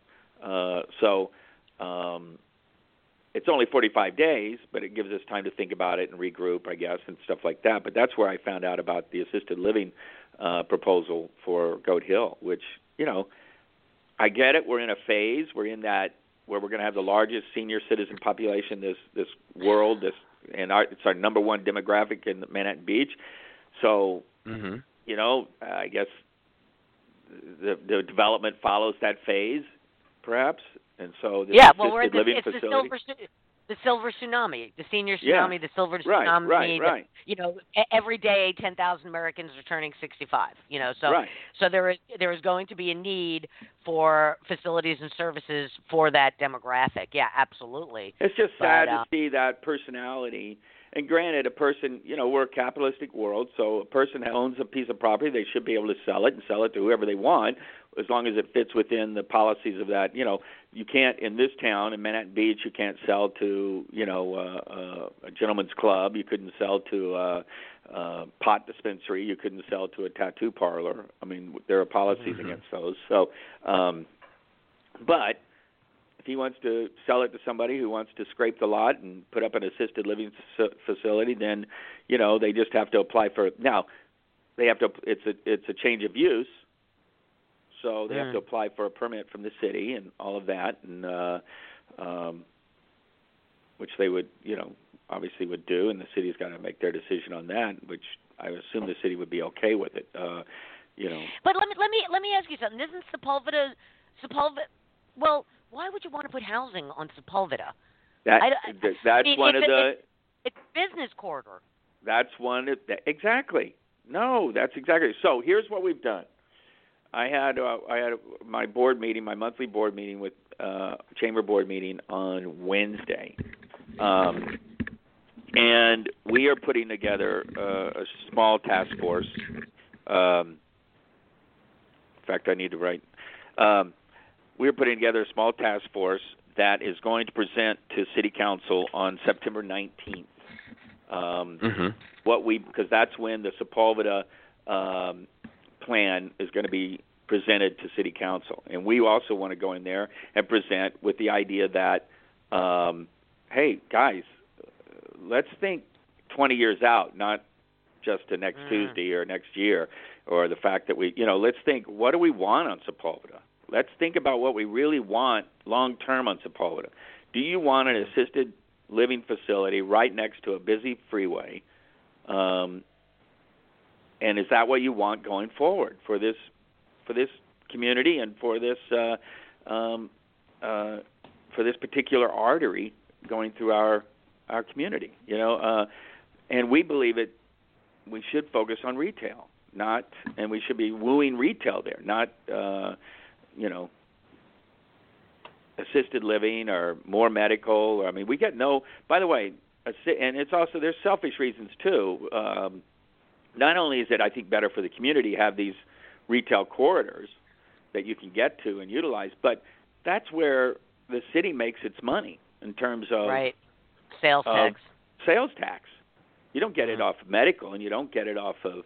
It's only 45 days, but it gives us time to think about it and regroup, I guess, and stuff like that. But that's where I found out about the assisted living proposal for Goat Hill, which, I get it. We're in a phase. We're in that where we're going to have the largest senior citizen population this world, it's our number one demographic in Manhattan Beach. So, I guess the development follows that phase, perhaps. And so the assisted living facility. The silver tsunami, the senior tsunami, the silver tsunami. Right. Every day 10,000 Americans are turning 65. So there is going to be a need for facilities and services for that demographic. Yeah, absolutely. It's just sad to see that personality. And granted, a person, we're a capitalistic world, so a person that owns a piece of property, they should be able to sell it and sell it to whoever they want, as long as it fits within the policies of that. You can't, in this town, in Manhattan Beach, you can't sell to, a gentleman's club. You couldn't sell to a pot dispensary. You couldn't sell to a tattoo parlor. I mean, there are policies against those. So, but if he wants to sell it to somebody who wants to scrape the lot and put up an assisted living facility, then, they just have to apply for it. Now, they have to. It's a change of use. So they have to apply for a permit from the city and all of that, and which they would, obviously would do, and the city's got to make their decision on that, which I assume the city would be okay with it, But let me ask you something. Isn't Sepulveda? Well, why would you want to put housing on Sepulveda? It's business corridor. That's one. Exactly. No, that's exactly. So here's what we've done. I had my board meeting, my monthly board meeting with chamber board meeting on Wednesday, and we are putting together a small task force. In fact, I need to write. We're putting together a small task force that is going to present to City Council on September 19th. Because that's when the Sepulveda plan is going to be presented to City Council. And we also want to go in there and present with the idea that, hey, guys, let's think 20 years out, not just to next Tuesday or next year, or the fact that let's think, what do we want on Sepulveda? Let's think about what we really want long-term on Sepulveda. Do you want an assisted living facility right next to a busy freeway? And is that what you want going forward for this community and for this particular artery going through our community? And we believe we should focus on retail, and we should be wooing retail there, not assisted living or more medical. We get by the way, and it's also, there's selfish reasons too. Not only is it, I think, better for the community to have these retail corridors that you can get to and utilize, but that's where the city makes its money in terms of sales tax. Sales tax. You don't get it off of medical, and you don't get it off of,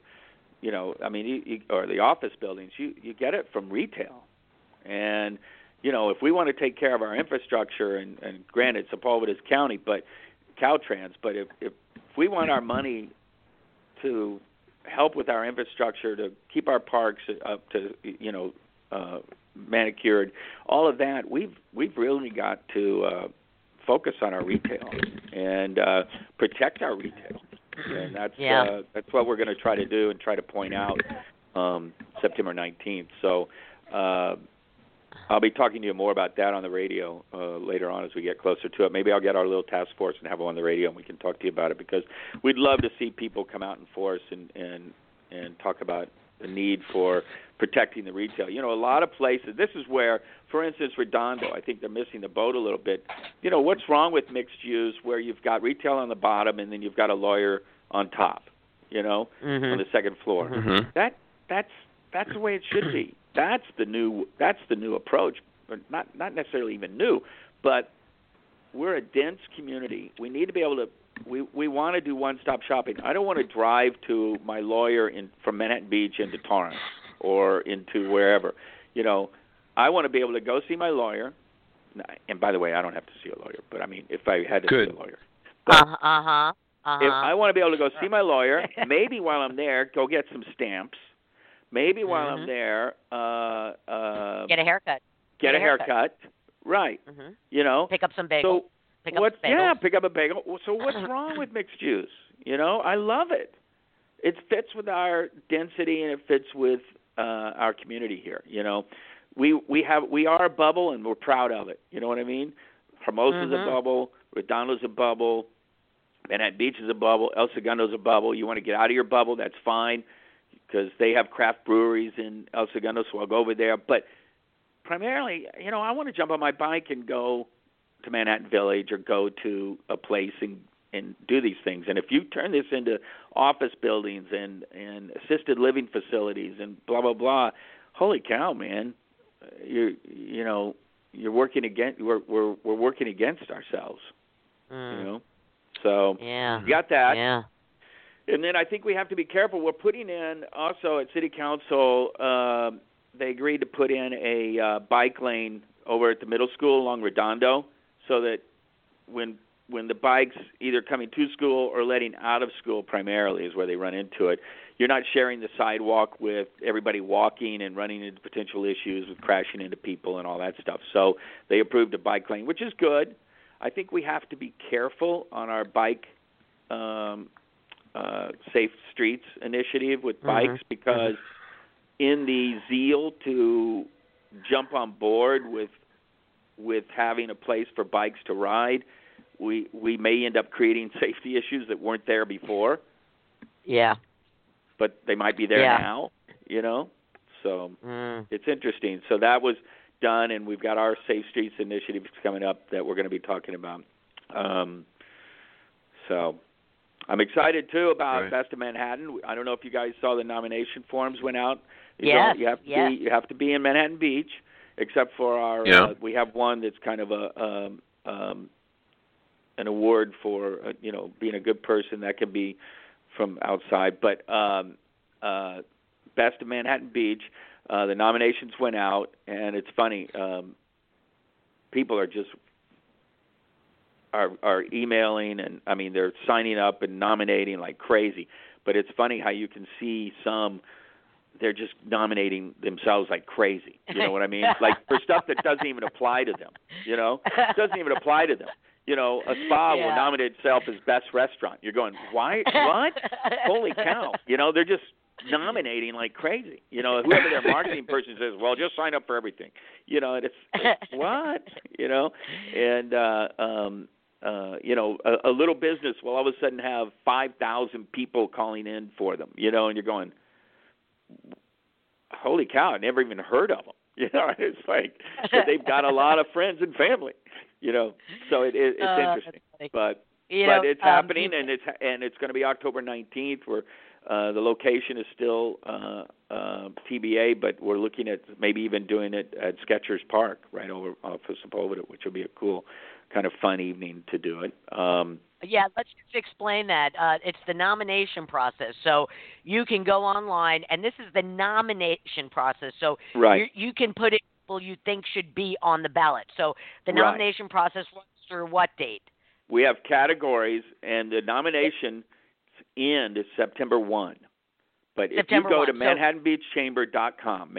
or the office buildings. You get it from retail. And, if we want to take care of our infrastructure, and granted, Sepulveda's county, but Caltrans, but if we want our money to help with our infrastructure, to keep our parks up to, manicured, all of that, we've really got to focus on our retail and protect our retail. And that's what we're going to try to do and try to point out September 19th. So I'll be talking to you more about that on the radio later on as we get closer to it. Maybe I'll get our little task force and have them on the radio, and we can talk to you about it, because we'd love to see people come out in force and talk about the need for protecting the retail. A lot of places, this is where, for instance, Redondo, I think they're missing the boat a little bit. What's wrong with mixed use where you've got retail on the bottom and then you've got a lawyer on top, on the second floor? That's the way it should be. That's the new approach. Not necessarily even new, but we're a dense community. We need to be able to. We want to do one-stop shopping. I don't want to drive to my lawyer from Manhattan Beach into Torrance or into wherever. I want to be able to go see my lawyer. And by the way, I don't have to see a lawyer, but if I had to see a lawyer. If I want to be able to go see my lawyer, maybe while I'm there, go get some stamps. Maybe while I'm there, get a haircut. Get a haircut. Right. Pick up some bagels. Pick up a bagel. So what's wrong with mixed use? I love it. It fits with our density, and it fits with our community here. We are a bubble, and we're proud of it. You know what I mean? Hermosa's a bubble. Redondo's a bubble. Manhattan Beach is a bubble. El Segundo's a bubble. You want to get out of your bubble, that's fine, because they have craft breweries in El Segundo, so I'll go over there. But primarily, I want to jump on my bike and go to Manhattan Village or go to a place and do these things. And if you turn this into office buildings and assisted living facilities and blah, blah, blah, holy cow, man, you're working against, we're working against ourselves, So you got that. Yeah. And then I think we have to be careful. We're putting in also at City Council, they agreed to put in a bike lane over at the middle school along Redondo, so that when the bikes either coming to school or letting out of school primarily is where they run into it, you're not sharing the sidewalk with everybody walking and running into potential issues with crashing into people and all that stuff. So they approved a bike lane, which is good. I think we have to be careful on our bike Safe Streets initiative with bikes, because in the zeal to jump on board with having a place for bikes to ride, we may end up creating safety issues that weren't there before. Yeah. But they might be there now, So it's interesting. So that was done, and we've got our Safe Streets initiatives coming up that we're going to be talking about. So I'm excited, too, about Best of Manhattan. I don't know if you guys saw the nomination forms went out. You have to be in Manhattan Beach, except for our we have one that's kind of an award for being a good person. That can be from outside, but Best of Manhattan Beach, the nominations went out, and it's funny, people are just are emailing, and I mean they're signing up and nominating like crazy. But it's funny how you can see some. They're just nominating themselves like crazy. You know what I mean? Like for stuff that doesn't even apply to them. You know, it doesn't even apply to them. You know, a spa will nominate itself as best restaurant. You're going, why? What? Holy cow! You know, they're just nominating like crazy. You know, whoever their marketing person says, well, just sign up for everything. You know, and it's what? You know, and you know, a little business will all of a sudden have 5,000 people calling in for them. You know, and you're going, holy cow! I never even heard of them. You know, it's like they've got a lot of friends and family. You know, so it's interesting, but it's happening, and it's going to be October 19th. Where the location is still TBA, but we're looking at maybe even doing it at Skechers Park, right over off of Sepulveda, which will be a cool, kind of fun evening to do it. Yeah, let's just explain that. It's the nomination process. So you can go online, and this is the nomination process. So you can put in people you think should be on the ballot. So the nomination process runs through what date? We have categories, and the nomination end is September 1. But if you go to ManhattanBeachChamber.com,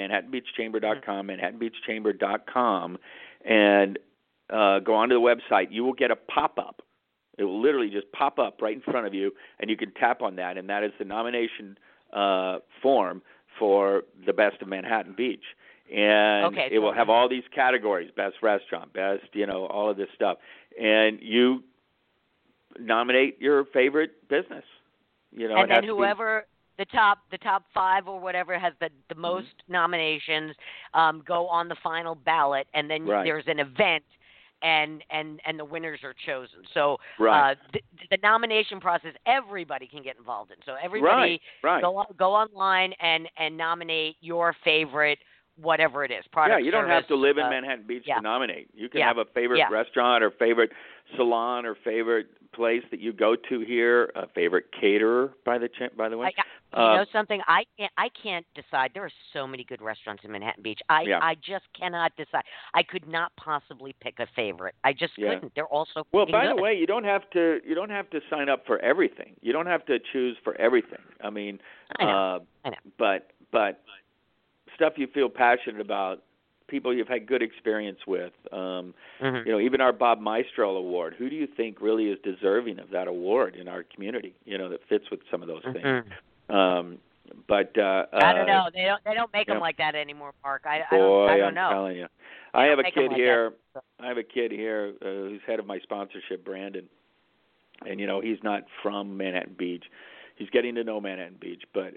ManhattanBeachChamber.com, and go onto the website, you will get a pop-up. It will literally just pop up right in front of you, and you can tap on that, and that is the nomination form for the Best of Manhattan Beach. And it will have all these categories: best restaurant, best, you know, all of this stuff. And you nominate your favorite business. You know, and then whoever the top 5 or whatever has the most nominations go on the final ballot, and then there's an event. And the winners are chosen. So the nomination process, everybody can get involved in. So everybody go online and nominate your favorite, whatever it is, product. Yeah, you don't service, have to live in Manhattan Beach to nominate. You can have a favorite restaurant or favorite salon or favorite place that you go to here, a favorite caterer, by the way. You know something? I can't decide. There are so many good restaurants in Manhattan Beach. I just cannot decide. I could not possibly pick a favorite. I just couldn't. They're all so well. By good. the way, you don't have to sign up for everything. You don't have to choose for everything. I mean, I know. But stuff you feel passionate about, people you've had good experience with. You know, even our Bob Maestro Award. Who do you think really is deserving of that award in our community? You know, that fits with some of those things. But I don't know. They don't make them like that anymore, Mark. I don't know. I'm telling you. I have a kid here. I have a kid here who's head of my sponsorship, Brandon. And you know, he's not from Manhattan Beach. He's getting to know Manhattan Beach, but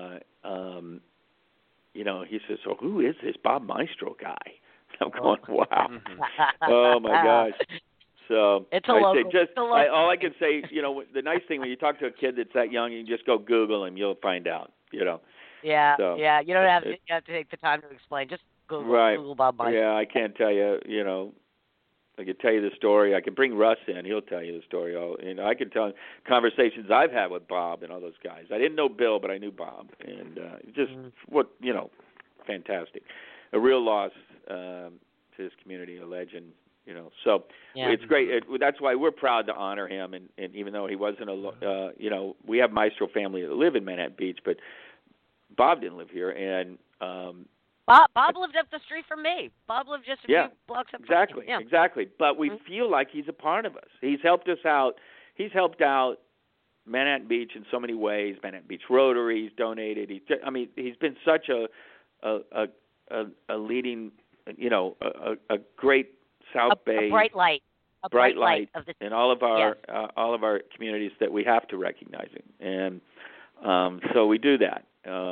you know, he says, "So who is this Bob Maestro guy?" I'm going, "Wow, oh my gosh!" So it's a local. All I can say, you know, the nice thing when you talk to a kid that's that young, you can just go Google him, you'll find out. You know. Yeah, you don't have to take the time to explain. Just Google Bob Maestro. Yeah, I can't tell you. You know, I could tell you the story. I could bring Russ in; he'll tell you the story. I can tell conversations I've had with Bob and all those guys. I didn't know Bill, but I knew Bob, and just fantastic. A real loss to this community, a legend. You know, so it's great. That's why we're proud to honor him. And even though he wasn't you know, we have Maestro family that live in Manhattan Beach, but Bob didn't live here, and Bob lived up the street from me. Bob lived just a few blocks up. Exactly. But we feel like he's a part of us. He's helped us out. He's helped out Manhattan Beach in so many ways. Manhattan Beach Rotary, he's donated. He's been such a leading, you know, a great South Bay, a bright light, of the in all of our communities that we have to recognize him, and so we do that.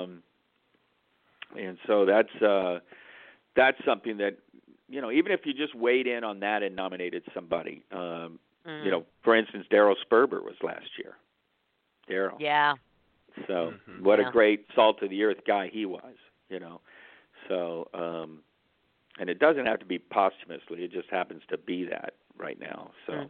And so that's something that, you know, even if you just weighed in on that and nominated somebody, you know, for instance, Daryl Sperber was last year. Daryl. Yeah. So what a great salt of the earth guy he was, you know. So and it doesn't have to be posthumously; it just happens to be that right now. So,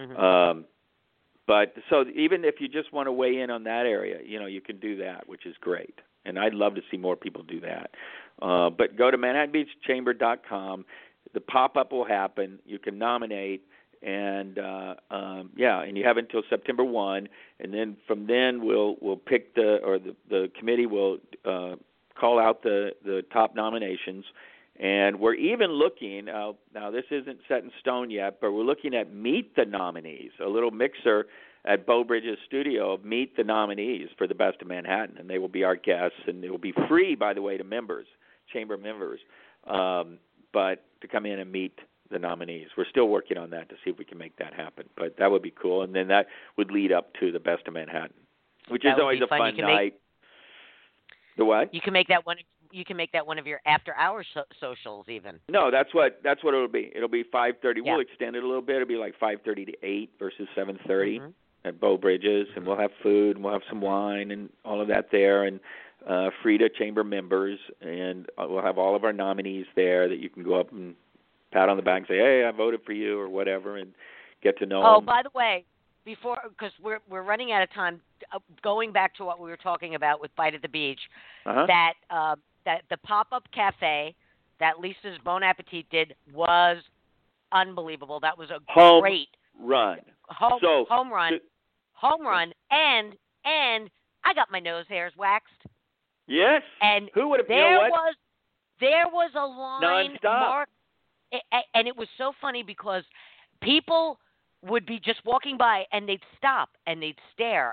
but so even if you just want to weigh in on that area, you know, you can do that, which is great. And I'd love to see more people do that. But go to ManhattanBeachChamber.com. The pop-up will happen. You can nominate. And and you have until September 1, and then from then we'll pick the committee will call out the top nominations, and we're even looking now this isn't set in stone yet, but we're looking at Meet the Nominees, a little mixer at Beau Bridges' studio of Meet the Nominees for the Best of Manhattan, and they will be our guests, and it will be free, by the way, to members, chamber members, but to come in and meet the nominees. We're still working on that to see if we can make that happen, but that would be cool, and then that would lead up to the Best of Manhattan, which is always a fun night. The what? You can make that one. You can make that one of your after-hours socials, even. No, that's what it'll be. It'll be 5:30. Yeah. We'll extend it a little bit. It'll be like 5:30 to 8 versus 7:30 at Beau Bridges, and we'll have food and we'll have some wine and all of that there, and free to chamber members, and we'll have all of our nominees there that you can go up and pat on the back and say, "Hey, I voted for you," or whatever, and get to know them. Oh, by the way, because we're running out of time, going back to what we were talking about with Bite at the Beach, that the pop-up cafe that Lisa's Bon Appetit did was unbelievable. That was a great run. Home run, and I got my nose hairs waxed. Yes. And who would have? There was a line, nonstop. And it was so funny because people would be just walking by and they'd stop and they'd stare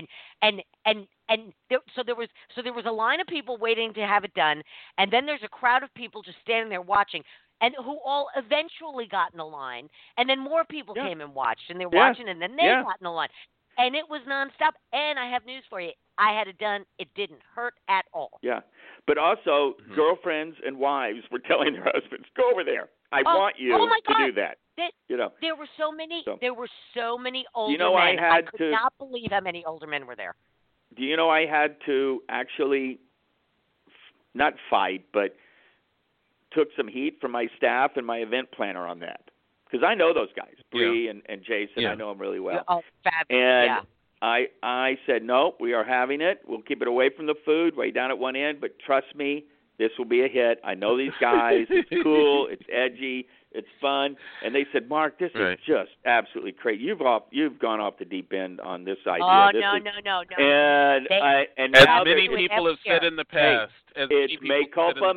so there was a line of people waiting to have it done, and then there's a crowd of people just standing there watching, and who all eventually got in the line, and then more people came and watched, and they're watching, and then they got in the line, and it was nonstop. And I have news for you: I had it done. It didn't hurt at all. Yeah, but also girlfriends and wives were telling their husbands, "Go over there. I want you to do that." There were so many. There were so many older men. I could not believe how many older men were there. Do you know I had to actually not fight, but took some heat from my staff and my event planner on that, because I know those guys, Bree and Jason. I know them really well. Oh, fabulous! And I said, no, we are having it. We'll keep it away from the food, way down at one end, but trust me, this will be a hit. I know these guys. It's cool. It's edgy. It's fun. And they said, Mark, this is just absolutely crazy. You've gone off the deep end on this idea. Oh, no. And as many people have said in the past. It's mea culpa.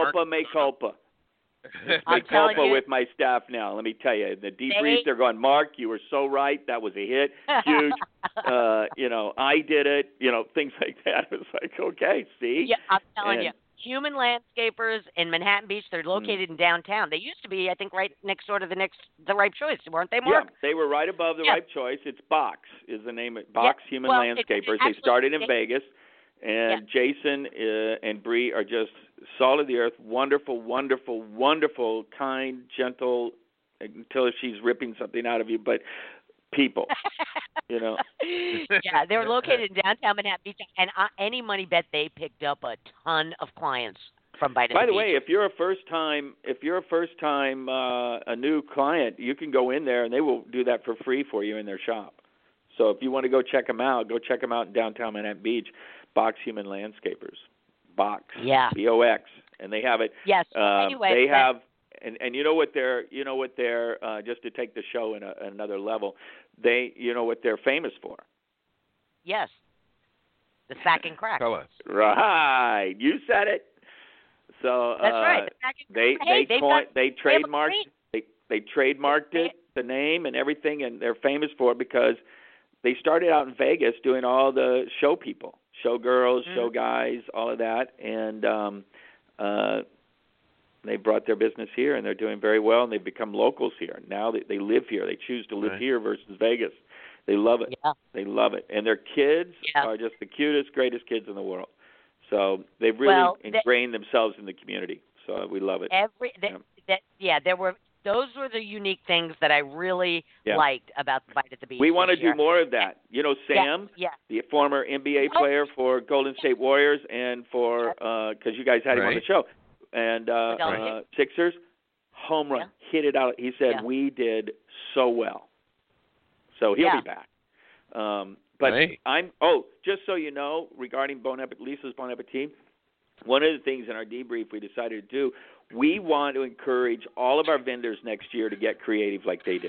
It's mea culpa with my staff now. Let me tell you, in the debrief, they're going, Mark, you were so right. That was a hit. Huge. I did it. Things like that. It was like, okay, see? Yeah, I'm telling you. Human Landscapers in Manhattan Beach. They're located in downtown. They used to be, I think, right next door to the Ripe Choice, weren't they, Mark? Yeah, they were right above the Ripe Choice. It's Box is the name. Box Human Landscapers. They started in Vegas, and Jason and Bree are just salt of the earth, wonderful, wonderful, wonderful, kind, gentle, until she's ripping something out of you, but people, Yeah, they're located in downtown Manhattan Beach, and any money bet they picked up a ton of clients from Bite at the Beach. By the way, if you're a first time a new client, you can go in there and they will do that for free for you in their shop. So if you want to go check them out in downtown Manhattan Beach. Box Human Landscapers, Box, BOX, and they have it. Yes. They have. And you know what they're just to take the show in another level, what they're famous for? Yes. The sack and crack. Tell us. Right. You said it. So that's right. They trademarked it, the name and everything, and they're famous for it because they started out in Vegas doing all the show people, show girls, show guys, all of that, and they brought their business here, and they're doing very well, and they've become locals here. Now they live here. They choose to live here versus Vegas. They love it. Yeah. They love it. And their kids are just the cutest, greatest kids in the world. So they've really ingrained themselves in the community. So we love it. Those were the unique things that I really liked about the Bite at the Beach. We want to do more of that. Sam, the former NBA player for Golden State Warriors and for because you guys had him on the show. And Sixers, home run, hit it out. He said, we did so well. So he'll be back. But just so you know, regarding Lisa's Bon Appetit, one of the things in our debrief we decided to do, we want to encourage all of our vendors next year to get creative like they did.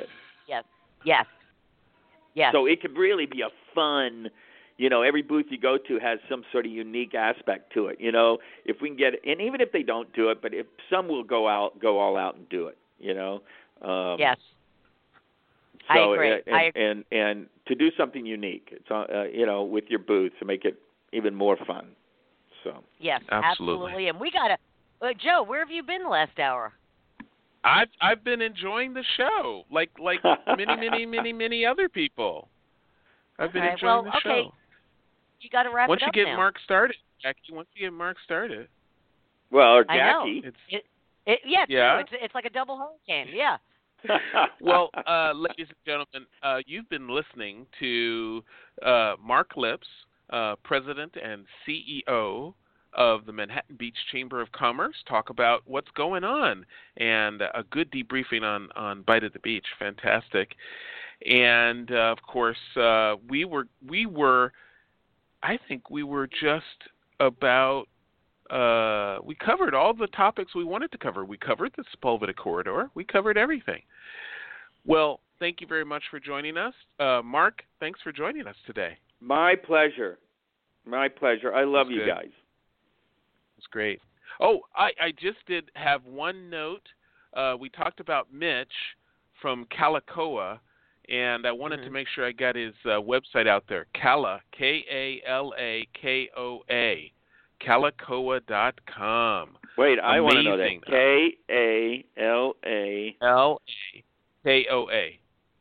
Yes. Yes. Yes. So it could really be a fun, every booth you go to has some sort of unique aspect to it. If we can get it, and even if they don't do it, but if some will go all out and do it. Yes. So, I agree. And to do something unique, it's with your booth to make it even more fun. So. Yes, absolutely. And we gotta, Joe, where have you been the last hour? I've been enjoying the show, like many other people. I've been enjoying the show. You got to wrap once it up you get now. Mark started, Jackie. Once you get Mark started. Well, or Jackie. I know. Yeah. It's like a double hurricane. Yeah. Well, ladies and gentlemen, you've been listening to Mark Lipps, President and CEO of the Manhattan Beach Chamber of Commerce, talk about what's going on, and a good debriefing on Bite at the Beach. Fantastic. And of course, we were I think we were just about we covered all the topics we wanted to cover. We covered the Sepulveda corridor. We covered everything. Well, thank you very much for joining us. Mark, thanks for joining us today. My pleasure. My pleasure. I love you guys. That's great. Oh, I just did have one note. We talked about Mitch from Calacoa, and I wanted to make sure I got his website out there. Kala, K-A-L-A-K-O-A, Calacoa.com. Wait, I want to know that. K-A-L-A... L-A-K-O-A.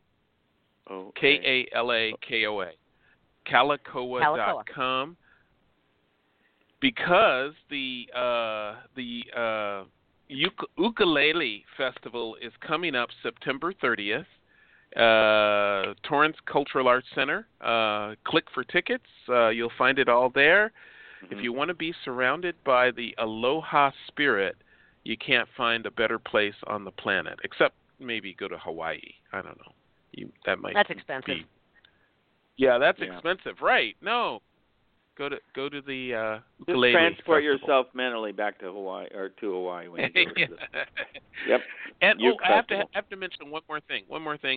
K-A-L-A-K-O-A. Calacoa.com. Because the Ukulele Festival is coming up September 30th. Torrance Cultural Arts Center. Click for tickets. You'll find it all there. If you want to be surrounded by the aloha spirit, you can't find a better place on the planet, except maybe go to Hawaii. I don't know. That's expensive. Yeah, that's expensive. Right? No, go to the Ukulele Just transport Festival. yourself mentally back to Hawaii when you go to Yep. And I have to mention one more thing.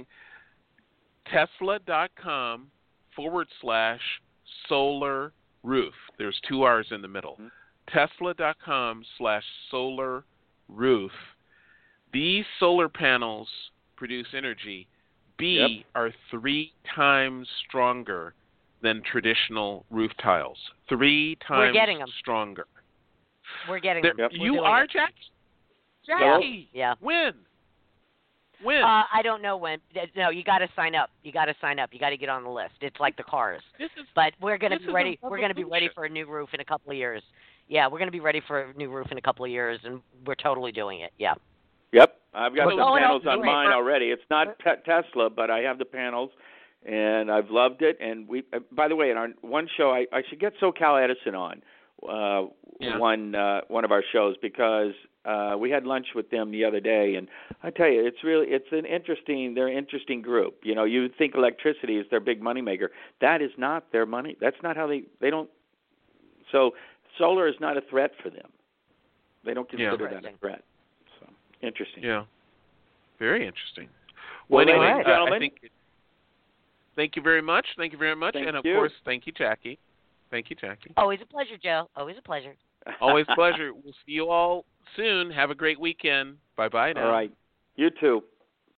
Tesla.com/solar roof. There's 2 R's in the middle. Tesla.com/solar roof. These solar panels produce energy. Are 3 times stronger than traditional roof tiles. 3 times We're getting them. stronger. We're getting them. You are, Jackie? Jackie? Yeah. When? I don't know when. No, you got to sign up. You got to get on the list. It's like the cars. But we're going to be ready. We're going to be ready for a new roof in a couple of years. Yeah, we're going to be ready for a new roof in a couple of years, and we're totally doing it. Yeah. Yep, I've got some panels on mine already. It's not Tesla, but I have the panels, and I've loved it. And we, by the way, in our one show, I should get SoCal Edison on one of our shows, because we had lunch with them the other day, and I tell you, they're an interesting group. You think electricity is their big moneymaker. That is not their money. That's not how they don't. So solar is not a threat for them. They don't consider that a threat. Interesting. Yeah. Very interesting. Well, anyway, gentlemen, thank you very much. Thank and of you. course, thank you, Jackie. Always a pleasure, Joe. Always a pleasure. Always a pleasure. We'll see you all soon. Have a great weekend. Bye-bye now. All right. You too.